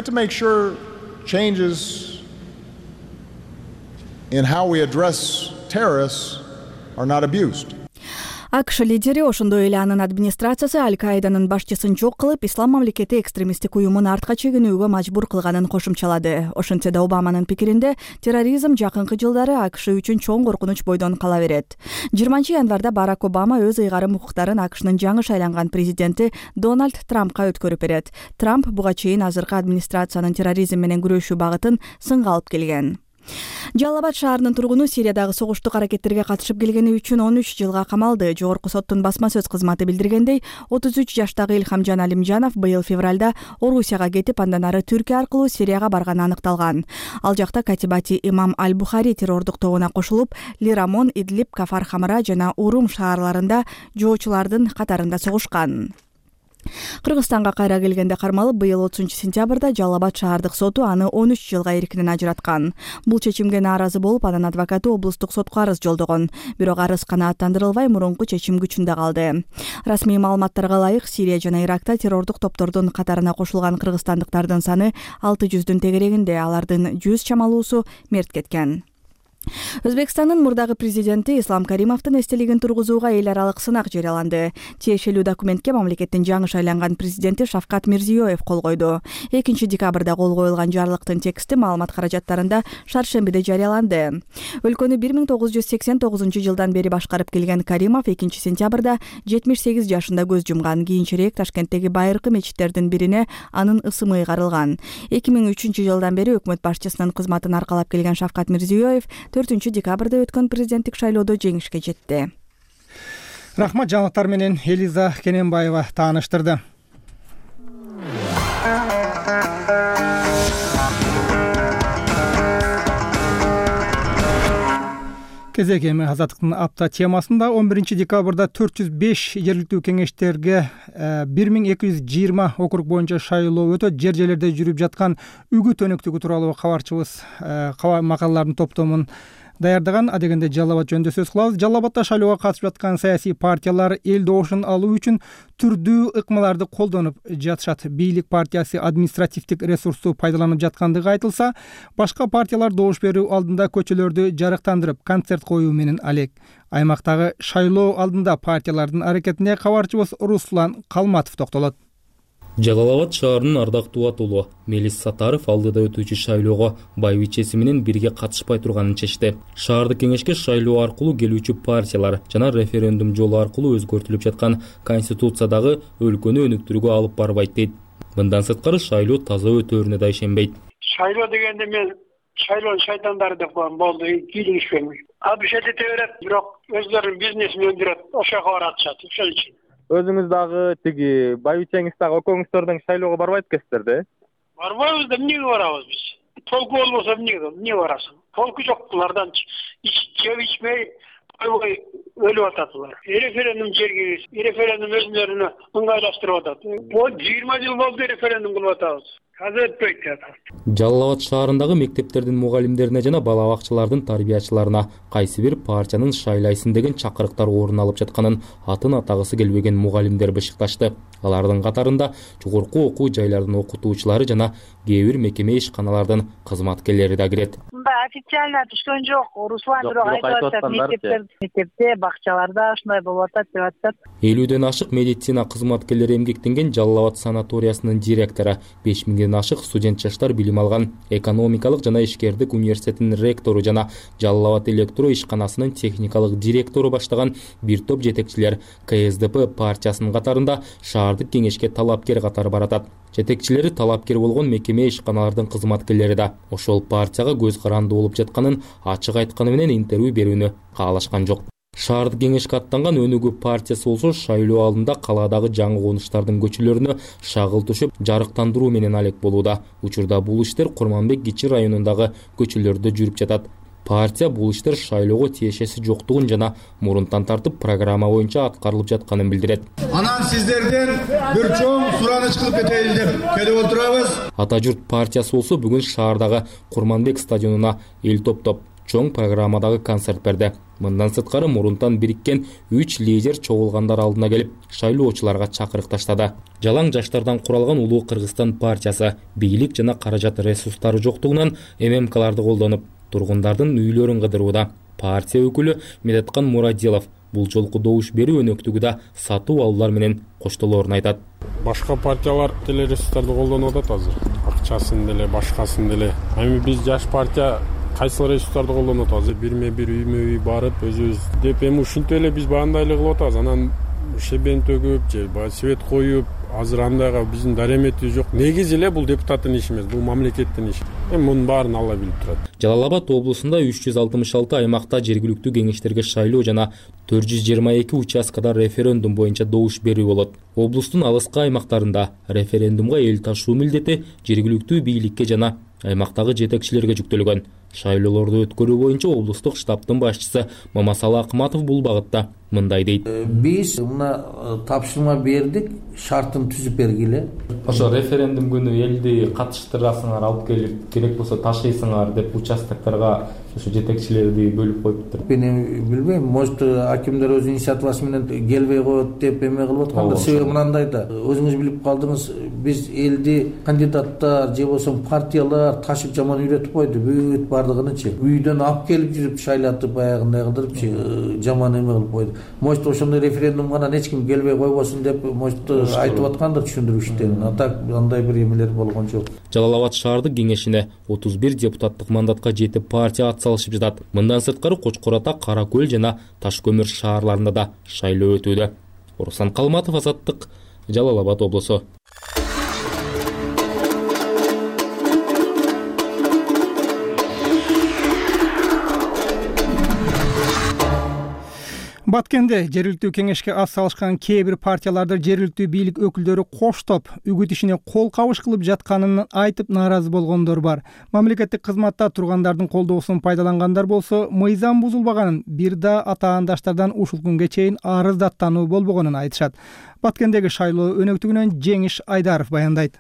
In how we address terrorists are not abused. АКШ лидери ошондой эле анын администрациясы Аль-Каиданын башчысын жок кылып, Ислам мамлекети экстремисттик уюмун артка чегинүүгө мажбур кылганын кошумчалады. Ошентсе да Обаманын пикиринде терроризм жакынкы жылдары АКШ үчүн чоң коркунуч бойдон кала берет. 20 январда Барак Обама өз ыйгарым укуктарын АКШнын жаңы шайланган президенти Дональд Трампка өткөрүп берет. Трамп буга чейин азыркы администрациянын терроризм менен күрөшүү багытын сынга алып келген. Жалал-Абад шаарынын тургуну Сириядагы согуштук аракеттерге катышып келгени үчүн 13 жылга камалды. Жогорку соттун басма сөз кызматы билдиргендей, 33 жаштагы Илхамжан Алимжанов быйыл февралда Орусияга кетип, андан ары Түркия аркылуу Сирияга барганы аныкталган. Ал жакта Катибати Имам Аль-Бухари террордук тобуна кошулуп, Лирамон, Идлиб, Кафар Хамра жана Урум шаарларында жоочулардын катарында согушкан. Кыргызстанга кайра келгенде кармалып, быйыл 30 сентябрда Жалал-Абад шаардык соту аны 13 жылга эркинен ажыраткан. Бул чечимге нааразы болуп, анын адвокаты облустук сотко арыз жолдогон. Бирок арыз канааттандырылбай, мурунку чечим күчүндө калды. Расмий маалыматтарга ылайык, Сирия жана Иракта террордук топтордун катарына кошулган кыргызстандыктардын саны 600дүн тегерегинде, алардын 100 чамалуусу мерт кеткен. Өзбекстандын мурдагы президенти Ислам Каримовдун эстелигин тургузууга эл аралык сынак жарыяланды. Тиешелүү документке мамлекеттин жаңы шайланган президенти Шавкат Мирзиёев кол койду. 2 декабрда кол коюлган жарлыктын тексти маалымат каражаттарында шаршембиде жарыяланды. Өлкөнү 1989 жылдан бери башкарып келген Каримов 2 сентябрда 78 жашында көз жумган. Кийинчерээк Ташкенттеги байыркы мечиттердин бирине анын ысымы ыйгарылган. 2003 жылдан бери өкмөт башчысынын кызматын аркалап келген Шавкат Мирзиёев 4 декабрда өткөн президенттик шайлоодо жеңишке жетти. Рахмат, жаңылыктар менен Элиза Кененбаева тааныштырды. Кезек эми Азаттыктын апта темасында 11 декабрда 405 жергиликтүү кеңештерге 1220 округ боюнча шайлоо өтөт. Жер-жерлерде жүрүп жаткан үгүт өнөктүгү тууралуу кабарчыбыз макалалардын топтомун даярдаган. Адегенде Жалал Абад жөнүндө сөз кылабыз. Жалал Абадда шайлоого катышып жаткан саясий партиялар эл добушун алуу үчүн түрдүү ыкмаларды колдонуп жатышат. Бийлик партиясы административдик ресурсту пайдаланып жаткандыгы айтылса, башка партиялар добуш берүү алдында көчөлөрдү жарыктандырып, концерт коюу менен алек. Аймактагы шайлоо алдында партиялардын аракетине кабарчыбыз Руслан Калматов токтолот. Жалал Абад шаарынын ардактуу атуулу Мелис Сатаров алдыда өтүүчү шайлоого бай бичеси менен бирге катышпай турганын чечти. Шаардык кеңешке шайлоо аркылуу келүүчү партиялар жана референдум жолу аркылуу өзгөртүлүп жаткан конституциядагы өлкөнү өнүктүрүүгө алып барбайт дейт. Мындан сырткары шайлоо таза өтөөрүнө да ишенбейт. Шайлоо дегенде мен шайлоонун шайтандары деп коем, болду, кийлигишпейм. Абишет эте берет, бирок өздөрүнүн бизнесин өндүрөт, ошол жака баратышат, ошол үчүн. Өзүңүз дагы тиги байбичеңиз дагы экөөңүздөрдүн шайлоого барбайт экенсиздер да? Барбайбыз да, эмнеге барабыз биз? Толку болбосо эмне барасың? Толку жок, булардан жеп ичмей койбой өлүп атат булар. Референдум жергибиз, референдум өзүнөрүнө ыңгайлаштырып атат. 20 жыл болду референдум кылып атабыз. Азыр өтпөйт атат. Жалал Абад шаарындагы мектептердин мугалимдерине жана бала бакчалардын тарбиячыларына кайсы бир партиянын шайлайсың деген чакырыктар орун алып жатканын атын атагысы келбеген мугалимдер бышыкташты. Алардын катарында жогорку окуу жайлардын окутуучулары жана кээ бир мекеме ишканалардын кызматкерлери да кирет. Мында официально түшкөн жок. Руслан бирок айтып атат, мектепте, бакчаларда ушундай болуп атат деп атат. 50ден ашык медицина кызматкерлери эмгектенген Жалал Абад санаториясынын директору, 5000ден ашык студент жаштар билим алган экономикалык жана ишкердик университетинин ректору жана Жалал Абад электро ишканасынын техникалык директору баштаган бир топ жетекчилер КСДП партиясынын катарында шаардык кеңешке талапкер катары баратат. Жетекчилери талапкер болгон мекеме ишканалардын кызматкерлери да ошол партияга көз каранды болуп жатканын ачык айтканы менен интервью берүүнү каалашкан жок. Шаардык кеңешке аттанган Өнүгүү партиясы болсо шайлоо алдында калаадагы жаңы конуштардын көчөлөрүнө шагыл түшүп, жарыктандыруу менен алек болууда. Учурда бул иштер Курманбек Кичи районундагы көчөлөрдө жүрүп жатат. Партия бул иштер шайлоого тиешеси жоктугун жана мурунтан тартып программа боюнча аткарылып жатканын билдирет. Анан сиздерден бир чоң сураныч кылып кетейин деп келип отурабыз. Ата журт партиясы болсо бүгүн шаардагы Курманбек стадионуна эл топтоп чоң программадагы концерт берди. Мындан сырткары мурунтан бириккен 3 лидер чогулгандар алдына келип шайлоочуларга чакырык таштады. Жалаң жаштардан куралган Улуу Кыргызстан партиясы бийлик жана каражат ресурстары жоктугунан ММКларды колдонуп, тургундардын үйлөрүн кыдырууда. Партия өкүлү Медеткан Мурадилов бул жолку добуш берүү өнөктүгү да сатуу алуулар менен коштолоорун айтат. Башка партиялар телересурстарды колдонуп атат азыр. Акчасын деле, башкасын деле. Эми биз жаш партия кайсыл ресурстарды колдонуп атабыз? Бирме-бир үймө-үй барып, өзүбүз деп эми ушинтип эле биз баягындай эле кылып атабыз. Анан шебен төгүп, же свет коюп, азыр андайга биздин дареметибиз жок. Негизи эле бул депутаттын иши эмес, бул мамлекеттин иши. Эми мунун баарын Алла билип турат. Жалал Абад облусунда 366 аймакта жергиликтүү кеңештерге шайлоо жана 422 участкада референдум боюнча добуш берүү болот. Облустун алыскы аймактарында референдумга эл ташуу милдети жергиликтүү бийликке жана аймактагы жетекчилерге жүктөлгөн. Шайлоолорду өткөрүү боюнча облустук штабтын башчысы Мамасалы Акматов бул багытта мындай дейт. Биз мына тапшырма бердик, шартын түзүп бергиле. Ошо референдум күнү элди катыштырасыңар, алып келип керек болсо ташыйсыңар деп участоктарга ошо жетекчилерди бөлүп коюптур. Мен билбейм, может акимдер өз инициативасы менен келбей коет деп эме кылып аткандыр. Себеби мындай да, өзүңүз билип калдыңыз, биз элди кандидаттар же болсо партиялар ташып жаман үйрөтүп койду. Бүт бардыгынычы үйдөн алып келип жүрүп шайлатып аягындай кылдырыпчы жаман эме кылып койду. Может ошондой референдумга анан эч ким келбей койбосун деп может айтып аткандыр түшүндүрүү иштерин. Так андай бир эмелер болгон жок. Жалал Абад шаардык кеңешине 31 депутаттык мандатка 7 партия атсалышып жатат. Мындан сырткары Кочкор Ата, Кара Көл жана Таш көмүр шаарларында да шайлоо өтүүдө. Орусан Калматов, Азаттык, Жалал Абад облусу. Баткенде жергиликтүү кеңешке ат салышкан кээ бир партияларды жергиликтүү бийлик өкүлдөрү коштоп, үгүт ишине кол кабыш кылып жатканын айтып нааразы болгондор бар. Мамлекеттик кызматта тургандардын колдоосун пайдалангандар болсо, мыйзам бузулбаганын, бир да атаандаштардан ушул күнгө чейин арыз даттануу болбогонун айтышат. Баткендеги шайлоо өнөктүгүнөн Жеңиш Айдаров баяндайт.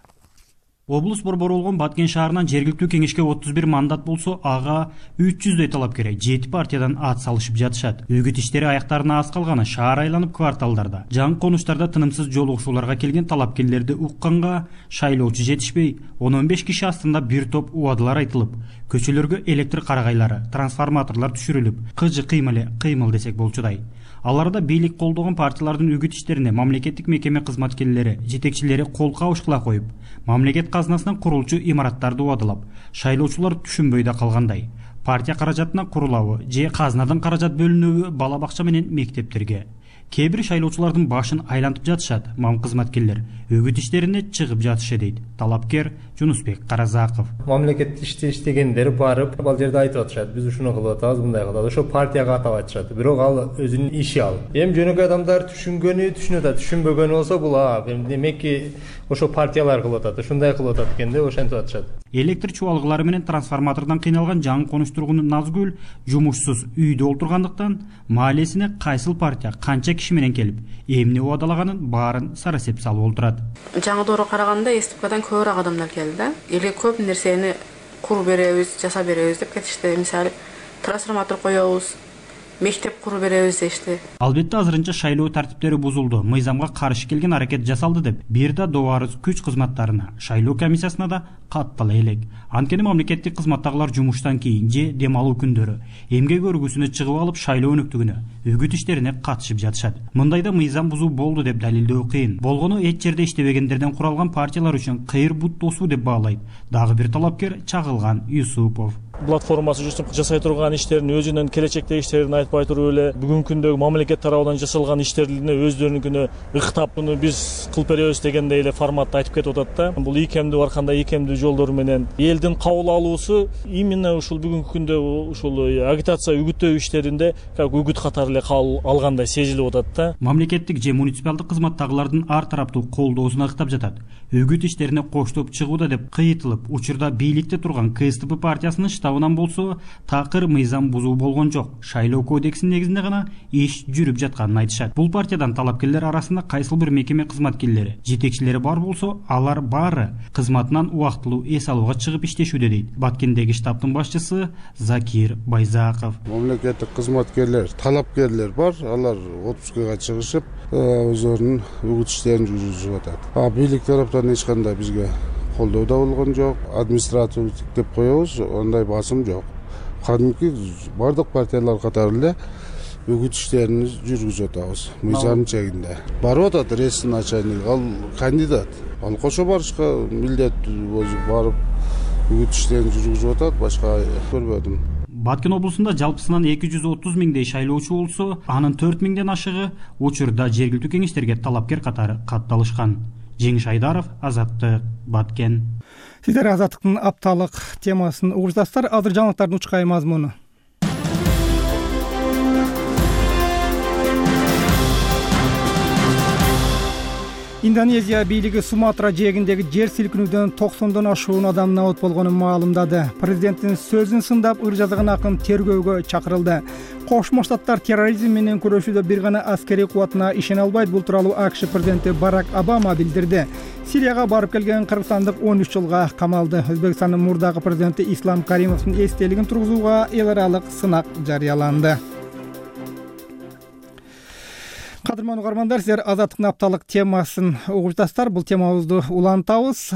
Облус борбору болгон Баткен шаарынан жергиликтүү кеңешке 31 мандат болсо, ага 300дөй талапкер 7 партиядан ат салышып жатышат. Үгүт иштери аяктарына аз калганы шаар айланып кварталдарда, жаңы конуштарда тынымсыз жолугушууларга келген талапкерлерди укканга шайлоочу жетишпей, 10-15 киши астында бир топ убадалар айтылып, көчөлөргө электр карагайлары, трансформаторлор түшүрүлүп, кыймыл десек болчудай. Аларда бийлик колдогон партиялардын үгүт иштерине мамлекеттик мекеме кызматкерлери, жетекчилери кол кабыш кыла коюп, мамлекет казынасынан курулчу имараттарды убадалап, шайлоочулар түшүнбөй да калгандай. Партия каражатына курулабы же казынадан каражат бөлүнөбү бала бакча менен мектептерге. Кээ бир шайлоочулардын башын айлантып жатышат. Мам кызматкерлер үгүт иштерине чыгып жатышы дейт талапкер Жунусбек Каразаков. Мамлекет иштегендер барып, ал жерде айтып атышат, биз ушуну кылып атабыз, мындай кылып атабыз. Ошо партияга атап айтышат. Бирок ал өзүнүн иши ал. Эми жөнөкөй адамдар түшүнгөнү түшүнүп атат, түшүнбөгөнү болсо бул демекки ошо партиялар кылып атат, ушундай кылып атат экен деп ошентип атышат. Электр чубалгылары менен трансформатордон кыйналган жаңы конуш тургуну Назгүл жумушсуз үйдө олтургандыктан маалесине кайсыл партия канча киши менен келип, эмне убадалаганын баарын сарасеп салып олтурат. Жаңыдоого караганда СТПдан көбүрөөк адамдар келди да. Эле көп нерсени куруп беребиз, жасап беребиз деп кетишти. Мисалы, трансформатор коебуз, мектеп куруп беребиз дешти. Албетте азырынча шайлоо тартиптери бузулду, мыйзамга каршы келген аракет жасалды деп бир да добарыз күч кызматтарына, шайлоо комиссиясына да каттала элек. Анткени мамлекеттик кызматтагылар жумуштан кийин же дем алуу күндөрү эмгек өргүсүнө чыгып алып шайлоо өнөктүгүнө, үгүт иштерине катышып жатышат. Мындайда мыйзам бузуу болду деп далилдөө кыйын. Болгону эч жерде иштебегендерден куралган партиялар үчүн кыйыр бут тосуу деп баалайт дагы бир талапкер Чагылган Юсупов. Платформасы үчүн жасай турган иштерин өзүнүн келечектеги иштерин айтпай туруп эле бүгүнкү күндөгү мамлекет тарабынан жасалган иштерини өздөрүнүкүнө ыктап буну биз кылып беребиз дегендей эле форматта айтып кетип атат да. Бул ийкемдүү ар кандай ийкемдүү жолдор менен элдин кабыл алуусу именно ушул бүгүнкү күндө ушул агитация үгүттөө иштеринде как үгүт катары эле кабыл алгандай сезилип атат да. Мамлекеттик же муниципалдык кызматтагылардын ар тараптуу колдоосун ыктап жатат. Үгүт иштерине коштоп чыгууда деп кыйытылып, учурда бийликте турган КСДП партиясынын штабынан болсо такыр мыйзам бузуу болгон жок. Шайлоо кодексинин негизинде гана иш жүрүп жатканын айтышат. Бул партиядан талапкерлер арасында кайсыл бир мекеме кызматкерлери, жетекчилери бар болсо, алар баары кызматынан убактылуу эс алууга чыгып иштешүүдө дейт Баткендеги штабтын башчысы Закир Байзаков. Мамлекеттик кызматкерлер, талапкерлер бар, алар отпускага чыгышып, өздөрүнүн үгүт иштерин жүргүзүп атат. Бийлик тараптан эч кандай бизге колдоо да болгон жок. Административдик деп коебуз, ондай басым жок. Кадимки бардык партиялар катары эле үгүт иштерин жүргүзүп атабыз. Мыйзам чегинде. Барып атат рейстин начальник, ал кандидат. Ал кошо барышка милдеттүү өзү барып үгүт иштерин жүргүзүп атат, башка көрбөдүм. Баткен облусунда жалпысынан 230 миңдей шайлоочу болсо, анын 4 миңден ашыгы учурда жергиликтүү кеңештерге талапкер катары катталышкан. Жеңиш Айдаров, Азаттык, Баткен. Сиздер Азаттыктын апталык темасын угуштасыздар. Азыр жаңылыктардын учкай мазмуну. Индонезия бийлиги Суматра жээгиндеги жер силкинүүдөн 90дон ашуун адам набат болгонун маалымдады. Президенттин сөзүн сындап ыр жазган акын тергөөгө чакырылды. Кошмо Штаттар терроризм менен күрөшүүдө бир гана аскерий кубатына ишене албайт. Бул тууралуу АКШ президенти Барак Обама билдирди. Сирияга барып келген кыргызстандык 13 жылга камалды. Өзбекстандын мурдагы президенти Ислам Каримовдун эстелигин тургузууга эл аралык сынак жарыяланды. Кадырман угармандар, силер азаттыктын апталык темасын угуп жатасыздар. Бул темабызды улантабыз.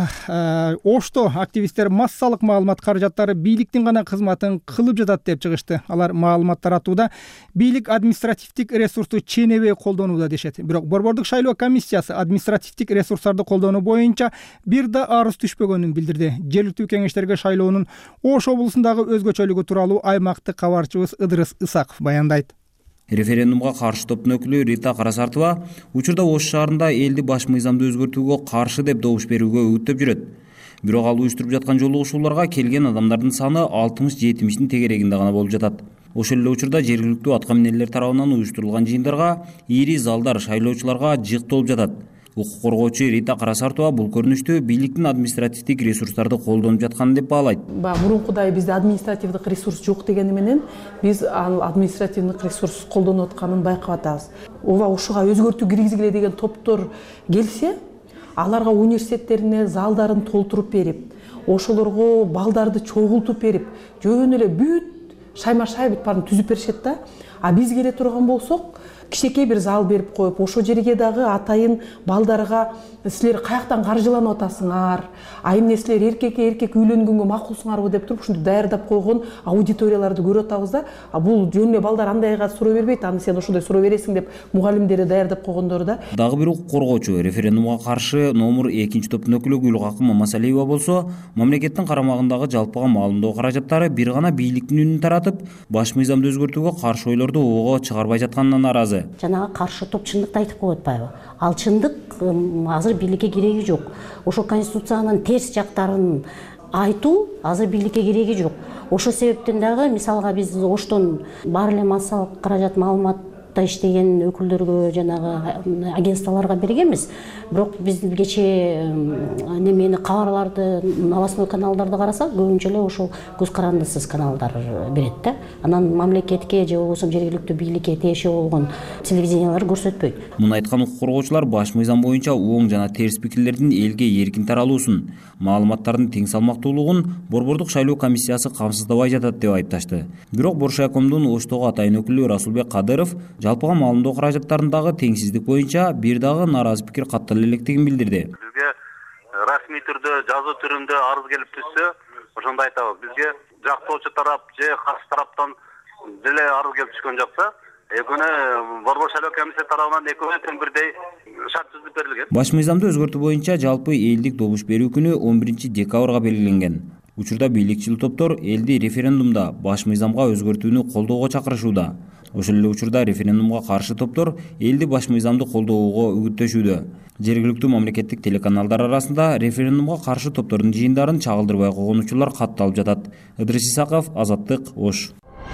Ошто активисттер массалык маалымат каражаттары бийликтин гана кызматын кылып жатат деп чыгышты. Алар маалымат таратууда бийлик административдик ресурсту ченебей колдонууда дешет. Бирок Борбордук шайлоо комиссиясы административдик ресурстарды колдонуу боюнча бир да арыз түшпөгөнүн билдирди. Жергиликтүү кеңештерге шайлоонун Ош облусундагы өзгөчөлүгү тууралуу аймактык кабарчыбыз Ыдырыс Ысаков баяндайт. Референдумга каршы топтун өкүлү Рита Карасартова учурда Ош шаарында элди баш мыйзамды өзгөртүүгө каршы деп добуш берүүгө үгүттөп жүрөт. Бирок ал уюштуруп жаткан жолугушууларга келген адамдардын саны 60-70 тегерегинде гана болуп жатат. Ошол эле учурда жергиликтүү атка минерлер тарабынан уюштурулган жыйындарга ири залдар шайлоочуларга жык толуп жатат. Укук коргоочу Рита Карасартова бул көрүнүштү бийликтин административдик ресурстарды колдонуп жатканын деп баалайт. Мурункудай бизде административдик ресурс жок дегени менен биз ал административдик ресурс колдонуп атканын байкап атабыз. Ооба ушуга өзгөртүү киргизгиле деген топтор келсе, аларга университеттерине залдарын толтуруп берип, ошолорго балдарды чогултуп берип, жөн эле бүт шайма-шай бүт баарын түзүп беришет да. А биз келе турган болсок, кичинекей бир зал берип коюп, ошо жерге дагы атайын балдарга силер каяктан каржыланып атасыңар, эмне силер эркек үйлөнгөнгө макулсуңарбы деп туруп ушинтип даярдап койгон аудиторияларды көрүп атабыз да. Бул жөн эле балдар андайга суроо бербейт, аны сен ошондой суроо бересиң деп мугалимдери даярдап койгондору да. Дагы бир укук коргоочу референдумга каршы номер 2 топтун өкүлү Гүлкакым Мамасалиева болсо, мамлекеттин карамагындагы жалпыга маалымдоо каражаттары бир гана бийликтин үнүн таратып, баш мыйзамды өзгөртүүгө каршы ойлорду ого чыгарбай жатканына нааразы. Жанагы каршы топ чындыкты айтып коюп атпайбы? Ал чындык азыр бийликке кереги жок. Ошо конституциянын терс жактарын айтуу азыр бийликке кереги жок. Ошо себептен дагы мисалга биз Оштон бар эле массалык каражат маалыматта иштеген өкүлдөргө жанагы агентстволорго бергенбиз. Бирок биз кечээ немени кабарларды новостной каналдарды карасак, көбүнчө эле ошол көз карандысыз каналдар берет да. Анан мамлекетке же болбосо жергиликтүү бийликке тиешелүү болгон телевидениялар көрсөтпөйт. Муну айткан укук коргоочулар баш мыйзам боюнча оң жана терс пикирлердин элге эркин таралуусун, маалыматтардын тең салмактуулугун Борбордук шайлоо комиссиясы камсыздабай жатат деп айыпташты. Бирок Боршайкомдун Оштогу атайын өкүлү Расулбек Кадыров жалпыга маалымдоо каражаттарындагы теңсиздик боюнча бир дагы нааразы пикир каттала электигин билдирди. Бизге расмий түрдө, жазуу түрүндө арыз келип түшсө, ошондо айтабыз. Бизге жактоочу тарап же каршы тараптан деле арыз келип түшкөн жокса, экөөнө Борбор шайлоо комиссия тарабынан экөөнө тең бирдей шарт түзүп берилген. Баш мыйзамды өзгөртүү боюнча жалпы элдик добуш берүү күнү 11 декабрга белгиленген. Учурда бийликчил топтор элди референдумда баш мыйзамга өзгөртүүнү колдоого чакырышууда. Ошол эле учурда референдумга каршы топтор элди баш мыйзамды колдоого үгүттөшүүдө. Жергиликтүү мамлекеттик телеканалдар арасында референдумга каршы топтордун жыйындарын чагылдырбай койгон учурлар катталып жатат. Ыдырыс Исаков, Азаттык, Ош.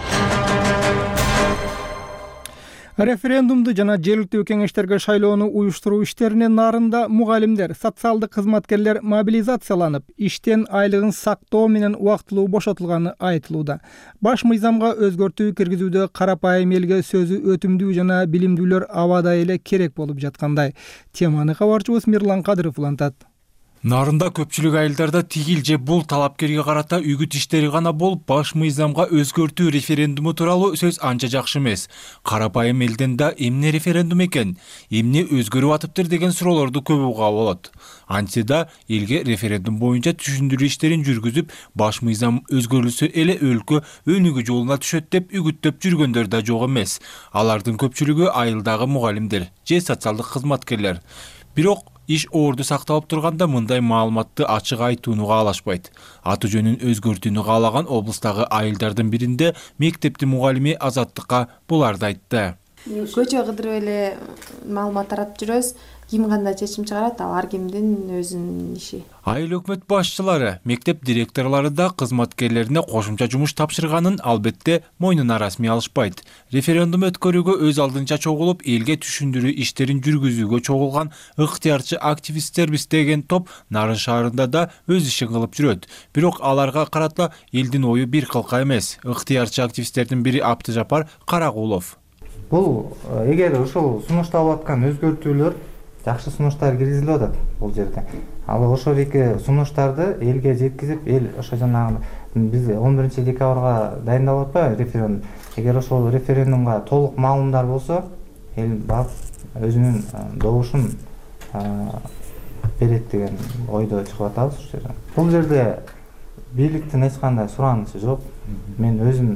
Референдумду жана жергиликтүү кеңештерге шайлоону уюштуруу иштеринин нарында мугалимдер, социалдык кызматкерлер мобилизацияланып, иштен айлыгын сактоо менен убактылуу бошотулганы айтылууда. Баш мыйзамга өзгөртүү киргизүүдө карапайым элге сөзү өтүмдүү жана билимдүүлөр абада эле керек болуп жаткандай. Теманы кабарчыбыз Мирлан Кадыров улантат. Нарында көпчүлүк айылдарда тигил же бул талапкерге карата үгүт иштери гана болуп, баш мыйзамга өзгөртүү референдуму тууралуу сөз анча жакшы эмес. Карапайым элден да эмне референдум экен, эмне өзгөрүп атыптыр деген суроолорду көп угууга болот. Антсе да элге референдум боюнча түшүндүрүү иштерин жүргүзүп, баш мыйзам өзгөрүлсө эле өлкө өнүгүү жолуна түшөт деп үгүттөп жүргөндөр да жок эмес. Алардын көпчүлүгү айылдагы мугалимдер же социалдык кызматкерлер. Бирок иш орду сакталып турганда мындай маалыматты ачык айтууну каалашпайт. Аты жөнүн өзгөртүүнү каалаган облустагы айылдардын биринде мектептин мугалими Азаттыкка буларды айтты. Көчө кыдырып эле маалымат таратып жүрөбүз. ким кандай чечим чыгарат, ал ар кимдин өзүнүн иши. Айыл өкмөт башчылары, мектеп директорлору да кызматкерлерине кошумча жумуш тапшырганын албетте мойнуна расмий алышпайт. Референдум өткөрүүгө өз алдынча чогулуп, элге түшүндүрүү иштерин жүргүзүүгө чогулган ыктыярчы активисттербиз деген топ Нарын шаарында да өз ишин кылып жүрөт. Бирок аларга карата элдин ою бир кылка эмес. Ыктыярчы активисттердин бири Абдыжапар Карагулов. Бул эгер ушул сунушталып аткан өзгөртүүлөр жакшы сунуштар киргизилип атат бул жерде. Ал ошол эки сунуштарды элге жеткизип, эл ошо жанагы биз 11 декабрга дайындалып атпайбы референдум. Эгер ошол референдумга толук маалымдар болсо, эл барып өзүнүн добушун берет деген ойдо чыгып атабыз ушул жерде. Бул жерде бийликтин эч кандай суранычы жок. Мен өзүм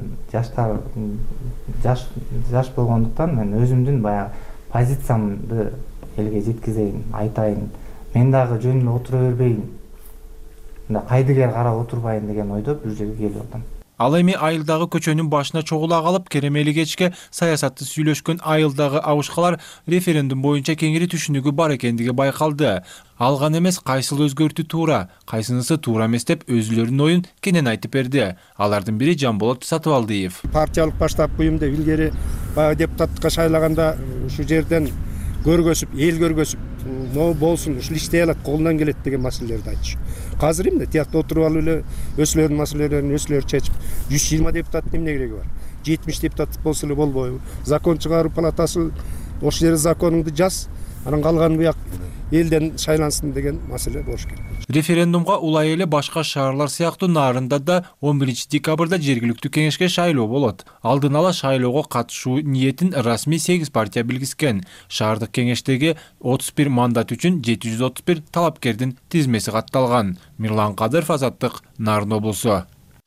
жаш болгондуктан мен өзүмдүн баягы позициямды элге жеткизейин, айтайын. Мен дагы жөн эле отура бербейин. Мында кайдыгер карап отурбайын деген ойдо бул жерге келип атам. Ал эми айылдагы көчөнүн башына чогула калып, керемели кечке саясатты сүйлөшкөн айылдагы абышкалар референдум боюнча кеңири түшүнүгү бар экендиги байкалды. Алган эмес кайсыл өзгөртүү туура, кайсынысы туура эмес деп өзүлөрүнүн оюн кенен айтып берди. Алардын бири Жамболот Сатыбалдиев. Партиялык баштапкы уюмда илгери баягы депутаттыкка шайлаганда ушул жерден көргөзүп, эл көргөзүп, болсун, ушул иштей алат, колунан келет деген маселелерди айтыш. Азыр эмне тиякта отуруп алып эле өзүлөрүнүн маселелерин өзүлөрү чечип, 120 депутаттын эмне кереги бар? 70 депутат болсо эле болбойбу? Закон чыгаруу палатасы ошол жерде законуңду жаз, анан калган буяк элден шайлансын деген маселе болуш керек. Референдумга улай эле башка шаарлар сыяктуу Нарында да 11 декабрда жергиликтүү кеңешке шайлоо болот. Алдын ала шайлоого катышуу ниетин расмий 8 партия билгизген. Шаардык кеңештеги 31 мандат үчүн 731 талапкердин тизмеси катталган. Мирлан Кадыров, Азаттык, Нарын облусу.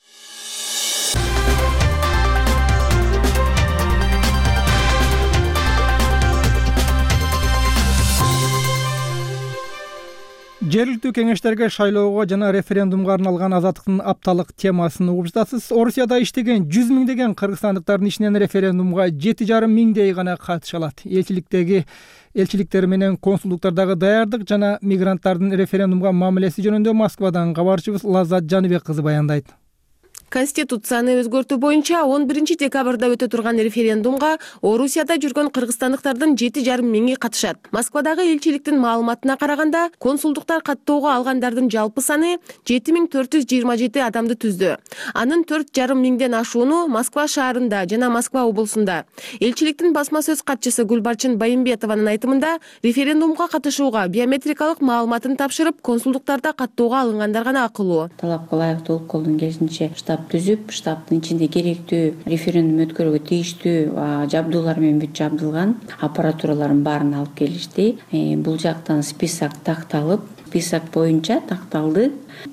Жергиликтүү кеңештерге шайлоого жана референдумга арналган Азаттыктын апталык темасын угуп жатасыз. Орусияда иштеген 100 миңдеген кыргызстандыктардын ичинен референдумга 7,5 миңдей гана катыша алат. Элчиликтер менен консулдуктардагы даярдык жана мигранттардын референдумга мамилеси жөнүндө Москвадан кабарчыбыз Лаззат Жаныбек кызы баяндайт. Конституцияны өзгөртүү боюнча 11 декабрда өтө турган референдумга Орусияда жүргөн кыргызстандыктардын 7,5 миңи катышат. Москвадагы элчиликтин маалыматына караганда, консулдуктар каттоого алгандардын жалпы саны 7427 адамды түздү. Анын 4,5 миңден ашууну Москва шаарында жана Москва облусунда. Элчиликтин басма сөз катчысы Гүлбарчын Байымбетованын айтымында, референдумга катышууга биометрикалык маалыматын тапшырып, консулдуктарда каттоого алынгандар гана акылуу. Талапка ылайыктуу колдун келишинче түзүп, штабтын ичинде керектүү референдум өткөрүүгө тийиштүү жабдуулар менен бүт жабдылган аппаратуралардын баарын алып келишти. Бул жактан список такталып, список боюнча такталды.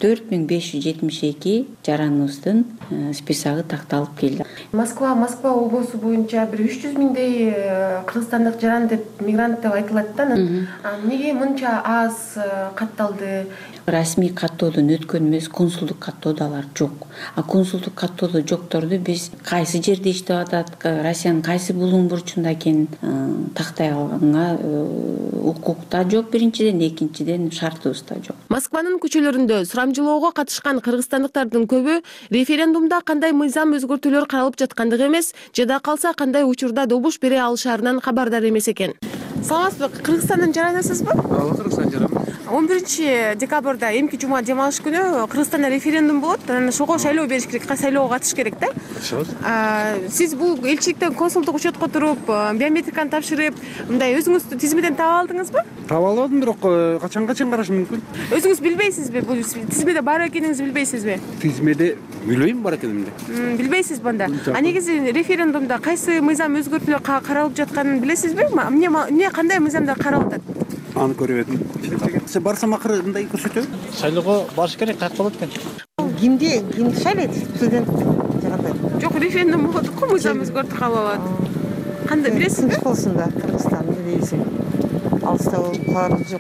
4572 жараныбыздын списогу такталып келди. Москва облусу боюнча бир 300 миңдей кыргызстандык жаран деп, мигрант деп айтылат да. Эмнеге мынча аз катталды? Расмий каттоодон өткөн эмес, консулдук каттоодо алар жок. Консулдук каттоодо жокторду биз кайсы жерде иштеп атат, Россиянын кайсы булуң бурчунда экенин тактай алганга укук да жок биринчиден, экинчиден шартыбыз да жок. Москванын көчөлөрүндө сурамжылоого катышкан кыргызстандыктардын көбү референдумда кандай мыйзам өзгөртүүлөр каралып жаткандыгы эмес, жада калса кандай учурда добуш бере алышарынан кабардар эмес экен. Саламатсызбы, Кыргызстандын жаранысызбы? Кыргызстан жаран. 11 декабрда эмки жума дем алыш күнү Кыргызстанда референдум болот. Анан ошого шайлоо бериш керек, шайлоого катыш керек да. Сиз бул элчиликтен консулдук учетко туруп, биометриканы тапшырып, мындай өзүңүз тизмеден таап алдыңызбы? Таап албадым, бирок качан караш мүмкүн. Өзүңүз билбейсизби? Бул тизмеде бар экениңизди билбейсизби? Тизмеде билбейм бар экенимди. Билбейсизби анда? Негизи референдумда кайсы мыйзам өзгөртүүлөр каралып жатканын билесизби? Эмне кандай мыйзамдар каралып атат? Аны көрбөдүм. Барсам акыры мындай көрсөтөбү? Шайлоого барыш керек, каяк болот экен? Кимди шайлайт? Студент жагандай. Жок, референдум болот го, мыйзам өзгөртүп калып атат. Кандай билесизби? Кыргызстанда, Кыргызстанда дейсиң. Алыста болуп калары жок.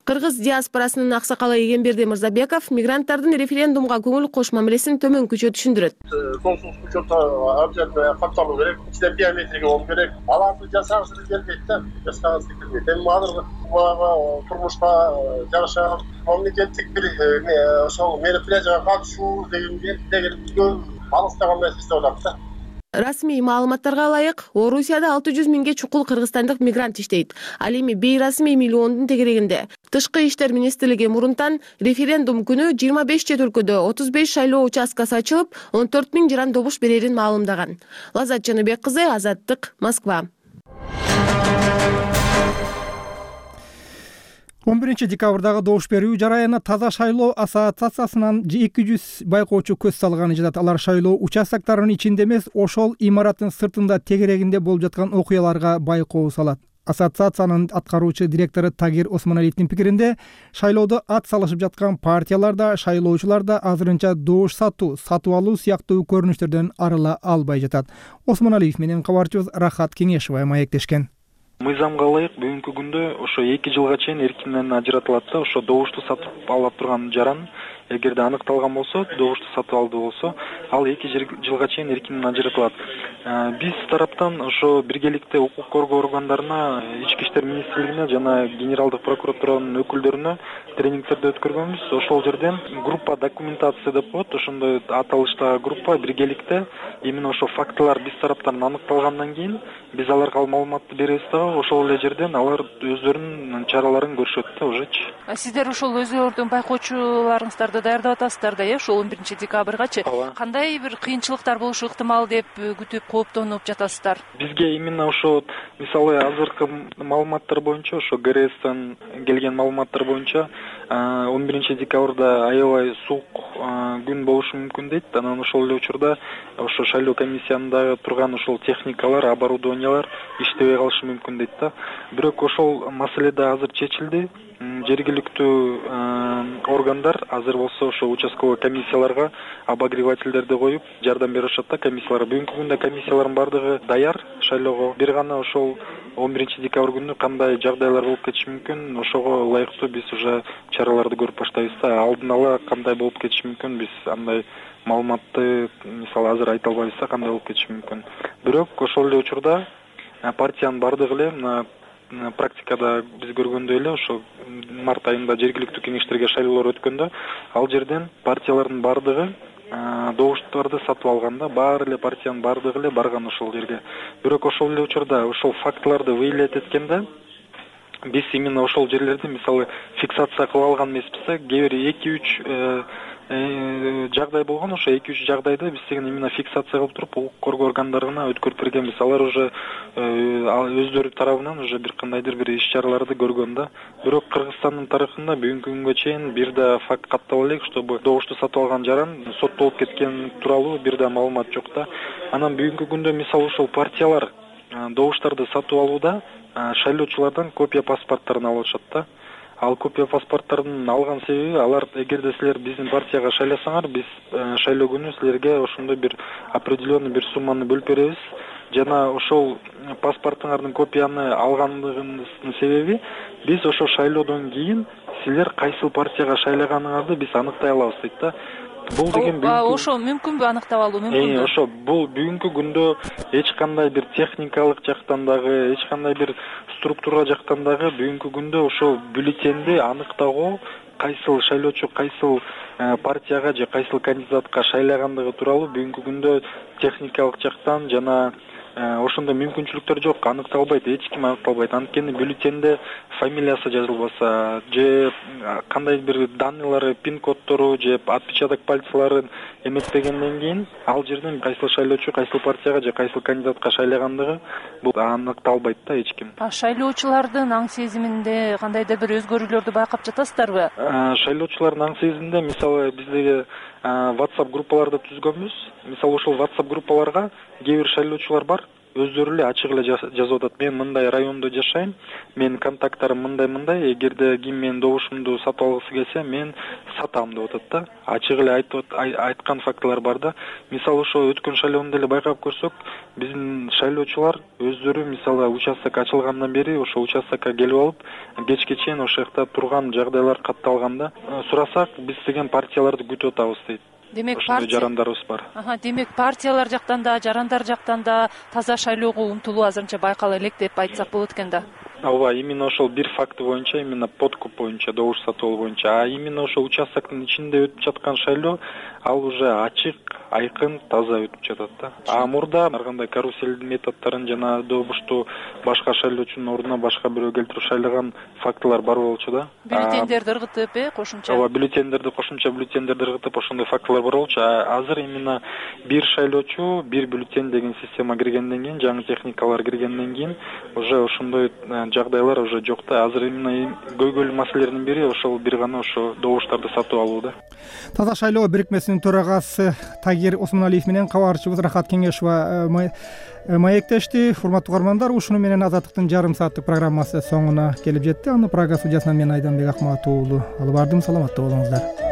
Кыргыз диаспорасынын аксакалы Эгемберди Мырзабеков мигранттардын референдумга көңүл кош мамилесин төмөнкүчө түшүндүрөт. Консулдук учету абжеты катталуу керек, ичинде биометрия болуш керек. Аларды жасагысы келбейт да, жасагысы келбейт. Эми азыр турмушка жараша мамлекеттик бир ошол мероприятияга катышуу деген көп алыстаган нерсе деп атат да. Расмий маалыматтарга ылайык, Орусияда 600 миңге чукул кыргызстандык мигрант иштейт. Ал эми бейрасмий миллиондун тегерегинде. Тышкы иштер министрлиги мурунтан референдум күнү 25 чет өлкөдө 35 шайлоо участкасы ачылып, 14 миң жаран добуш берерин маалымдаган. Лаззат Жаныбек кызы, Азаттык, Москва. 11 декабрдагы добуш берүү жарайына Таза шайлоо ассоциациясынан 200 байкоочу көз салганы жатат. Алар шайлоо участоктарынын ичинде эмес, ошол имараттын сыртында тегерегинде болуп жаткан окуяларга байкоо салат. Ассоциациянын аткаруучу директору Тагир Осмоналиевдин пикиринде, шайлоодо ат салышып жаткан партиялар да, шайлоочулар да азырынча добуш сатуу алуу сыяктуу көрүнүштөрдөн арыла албай жатат. Осмоналиев менен кабарчыбыз Рахат Кеңешова маектешкен. Мыйзамга ылайык бүгүнкү күндө ошо 2 жылга чейин эркинден ажыратылат да, ошо добушту сатып ала турган жаран эгерде аныкталган болсо, добушту сатып алды болсо, ал 2 жылга чейин эркинден ажыратылат. Биз тараптан ошо биргеликте укук коргоо органдарына, ички иштер министрлигине жана генералдык прокуратуранын өкүлдөрүнө тренингтерди өткөргөнбүз. Ошол жерден группа документация деп коет, ошондой аталыштагы группа биргеликте именно ошо фактылар биз тараптан аныкталгандан кийин биз аларга маалыматты беребиз дагы, ошол эле жерден алар өздөрүнүн чараларын көрүшөт да ужечи. Сиздер ошол өзүңөрдүн байкоочуларыңыздарды даярдап атасыздар да, ошол 11 декабргачы. Кандай бир кыйынчылыктар болушу ыктымал деп күтүп кооптонуп жатасыздар? Бизге именно ошо мисалы азыркы маалыматтар боюнча, ошо ГРСтен келген маалыматтар боюнча 11 декабрда аябай суук күн болушу мүмкүн дейт. Анан ошол эле учурда ошо шайлоо комиссиянда турган ошол техникалар, оборудованиялар иштебей калышы мүмкүн дейт да. Бирок ошол маселе да азыр чечилди. Жергиликтүү органдар азыр болсо ошо участковый комиссияларга обогревательдерди коюп жардам беришет да комиссияларга. Бүгүнкү күндө комиссиялардын бардыгы даяр шайлоого. Бир гана ошол 11 декабрь күнү кандай жагдайлар болуп кетиши мүмкүн, ошого ылайыктуу биз уже чараларды көрүп баштайбыз да. Алдын ала кандай болуп кетиши мүмкүн, биз андай маалыматты мисалы азыр айта албайбыз да, кандай болуп кетиши мүмкүн. Бирок ошол эле учурда партиянын бардыгы эле практикада биз көргөндөй эле ошо март айында жергиликтүү кеңештерге шайлоолор өткөндө ал жерден партиялардын бардыгы добуштарды сатып алганда, баары эле партиянын бардыгы эле барган ошол жерге. Бирок ошол эле учурда ошол фактыларды выявлять эткенде биз именно ошол жерлерди мисалы фиксация кылып алган эмеспиз да. Кээ бир 2-3 жагдай болгон, ошо 2-3 жагдайды биз деген именно фиксация кылып туруп укук коргоо органдарына өткөрүп бергенбиз. Алар уже өздөрү тарабынан уже бир кандайдыр бир иш-чараларды көргөн да. Бирок Кыргызстандын тарыхында бүгүнкү күнгө чейин бир да факт каттала элек, чтобы добушту сатып алган жаран соттолуп кеткен тууралуу бир да маалымат жок да. Анан бүгүнкү күндө мисалы ошол партиялар добуштарды сатып алууда шайлоочулардан копия паспорттарын алып атышат да. Ал копия паспорттарын алган себеби алар эгерде силер биздин партияга шайласаңар, биз шайлоо күнү силерге ошондой бир определенный бир сумманы бөлүп беребиз. Жана ошол паспортуңардын копияны алгандыгыбыздын себеби биз ошол шайлоодон кийин силер кайсыл партияга шайлаганыңарды биз аныктай алабыз дейт да. Бул деген ошо мүмкүнбү аныктап алуу мүмкүнбү? Ошо бул бүгүнкү күндө эч кандай бир техникалык жактан дагы, эч кандай бир структура жактан дагы бүгүнкү күндө ошол бюллетенди аныктагуу, кайсыл шайлоочу кайсыл партияга же кайсыл кандидатка шайлагандыгы тууралуу бүгүнкү күндө техникалык жактан жана ошондой мүмкүнчүлүктөр жок, аныкталбайт, эч ким аныкталбайт. Анткени бюллетенде фамилиясы жазылбаса же кандай бир данныйлары, пин-коддору же отпечаток пальцларын эместегенден кийин ал жерден кайсыл шайлоочу кайсыл партияга же кайсыл кандидатка шайлагандыгы бул аныкталбайт да эч ким. Шайлоочулардын аң сезиминде кандайдыр бир өзгөрүүлөрдү байкап жатасыздарбы? Шайлоочулардын аң сезиминде мисалы биздеги WhatsApp группаларды түзгөнбүз. Мисалы ошол WhatsApp группаларга кээ бир шайлоочулар бар, өздөрү эле ачык эле жазып атат. Мен мындай райондо жашайм, менин контакттарым мындай, эгерде ким менин добушумду сатып алгысы келсе, мен сатам деп атат да. Ачык эле айткан фактылар бар да. Мисалы ошо өткөн шайлоону деле байкап көрсөк, биздин шайлоочулар өздөрү мисалы участок ачылгандан бери ошо участокко келип алып, кечке чейин ошол жакта турган жагдайлар катталганда, сурасак биз деген партияларды күтүп атабыз дейт. Демек ошондой жарандарыбыз бар. Демек партиялар жактан да, жарандар жактан да таза шайлоого умтулуу азырынча байкала элек деп айтсак болот экен да. Ооба, именно ошол бир факты боюнча, именно подкуп боюнча, добуш сатып алуу боюнча, а именно ошол участоктун ичинде өтүп жаткан шайлоо ал уже ачык, айкын, таза өтүп жатат да. А мурда ар кандай карусель методдорун жана добушту башка шайлоочунун ордуна башка бирөө келтирип шайлаган фактылар бар болчу да. Бюллетендерди ыргытып, кошумча. Ооба, кошумча бюллетендерди ыргытып ошондой фактылар бар болчу. Азыр именно бир шайлоочу, бир бюллетень деген система киргенден кийин, жаңы техникалар киргенден кийин уже ошондой жагдайлар уже жок да. Азыр именно көйгөйлүү маселелердин бири ошол бир гана ошо добуштарды сатып алуу да. Таза шайлоо бирикмесинин төрагасы Тагир Осмоналиев менен кабарчыбыз Рахат Кеңешова маектешти. Урматтуу угармандар, ушуну менен Азаттыктын жарым сааттык программасы соңуна келип жетти. Аны Прага студиясынан мен Айданбек Акматов уулу алып бардым. Саламатта болуңуздар.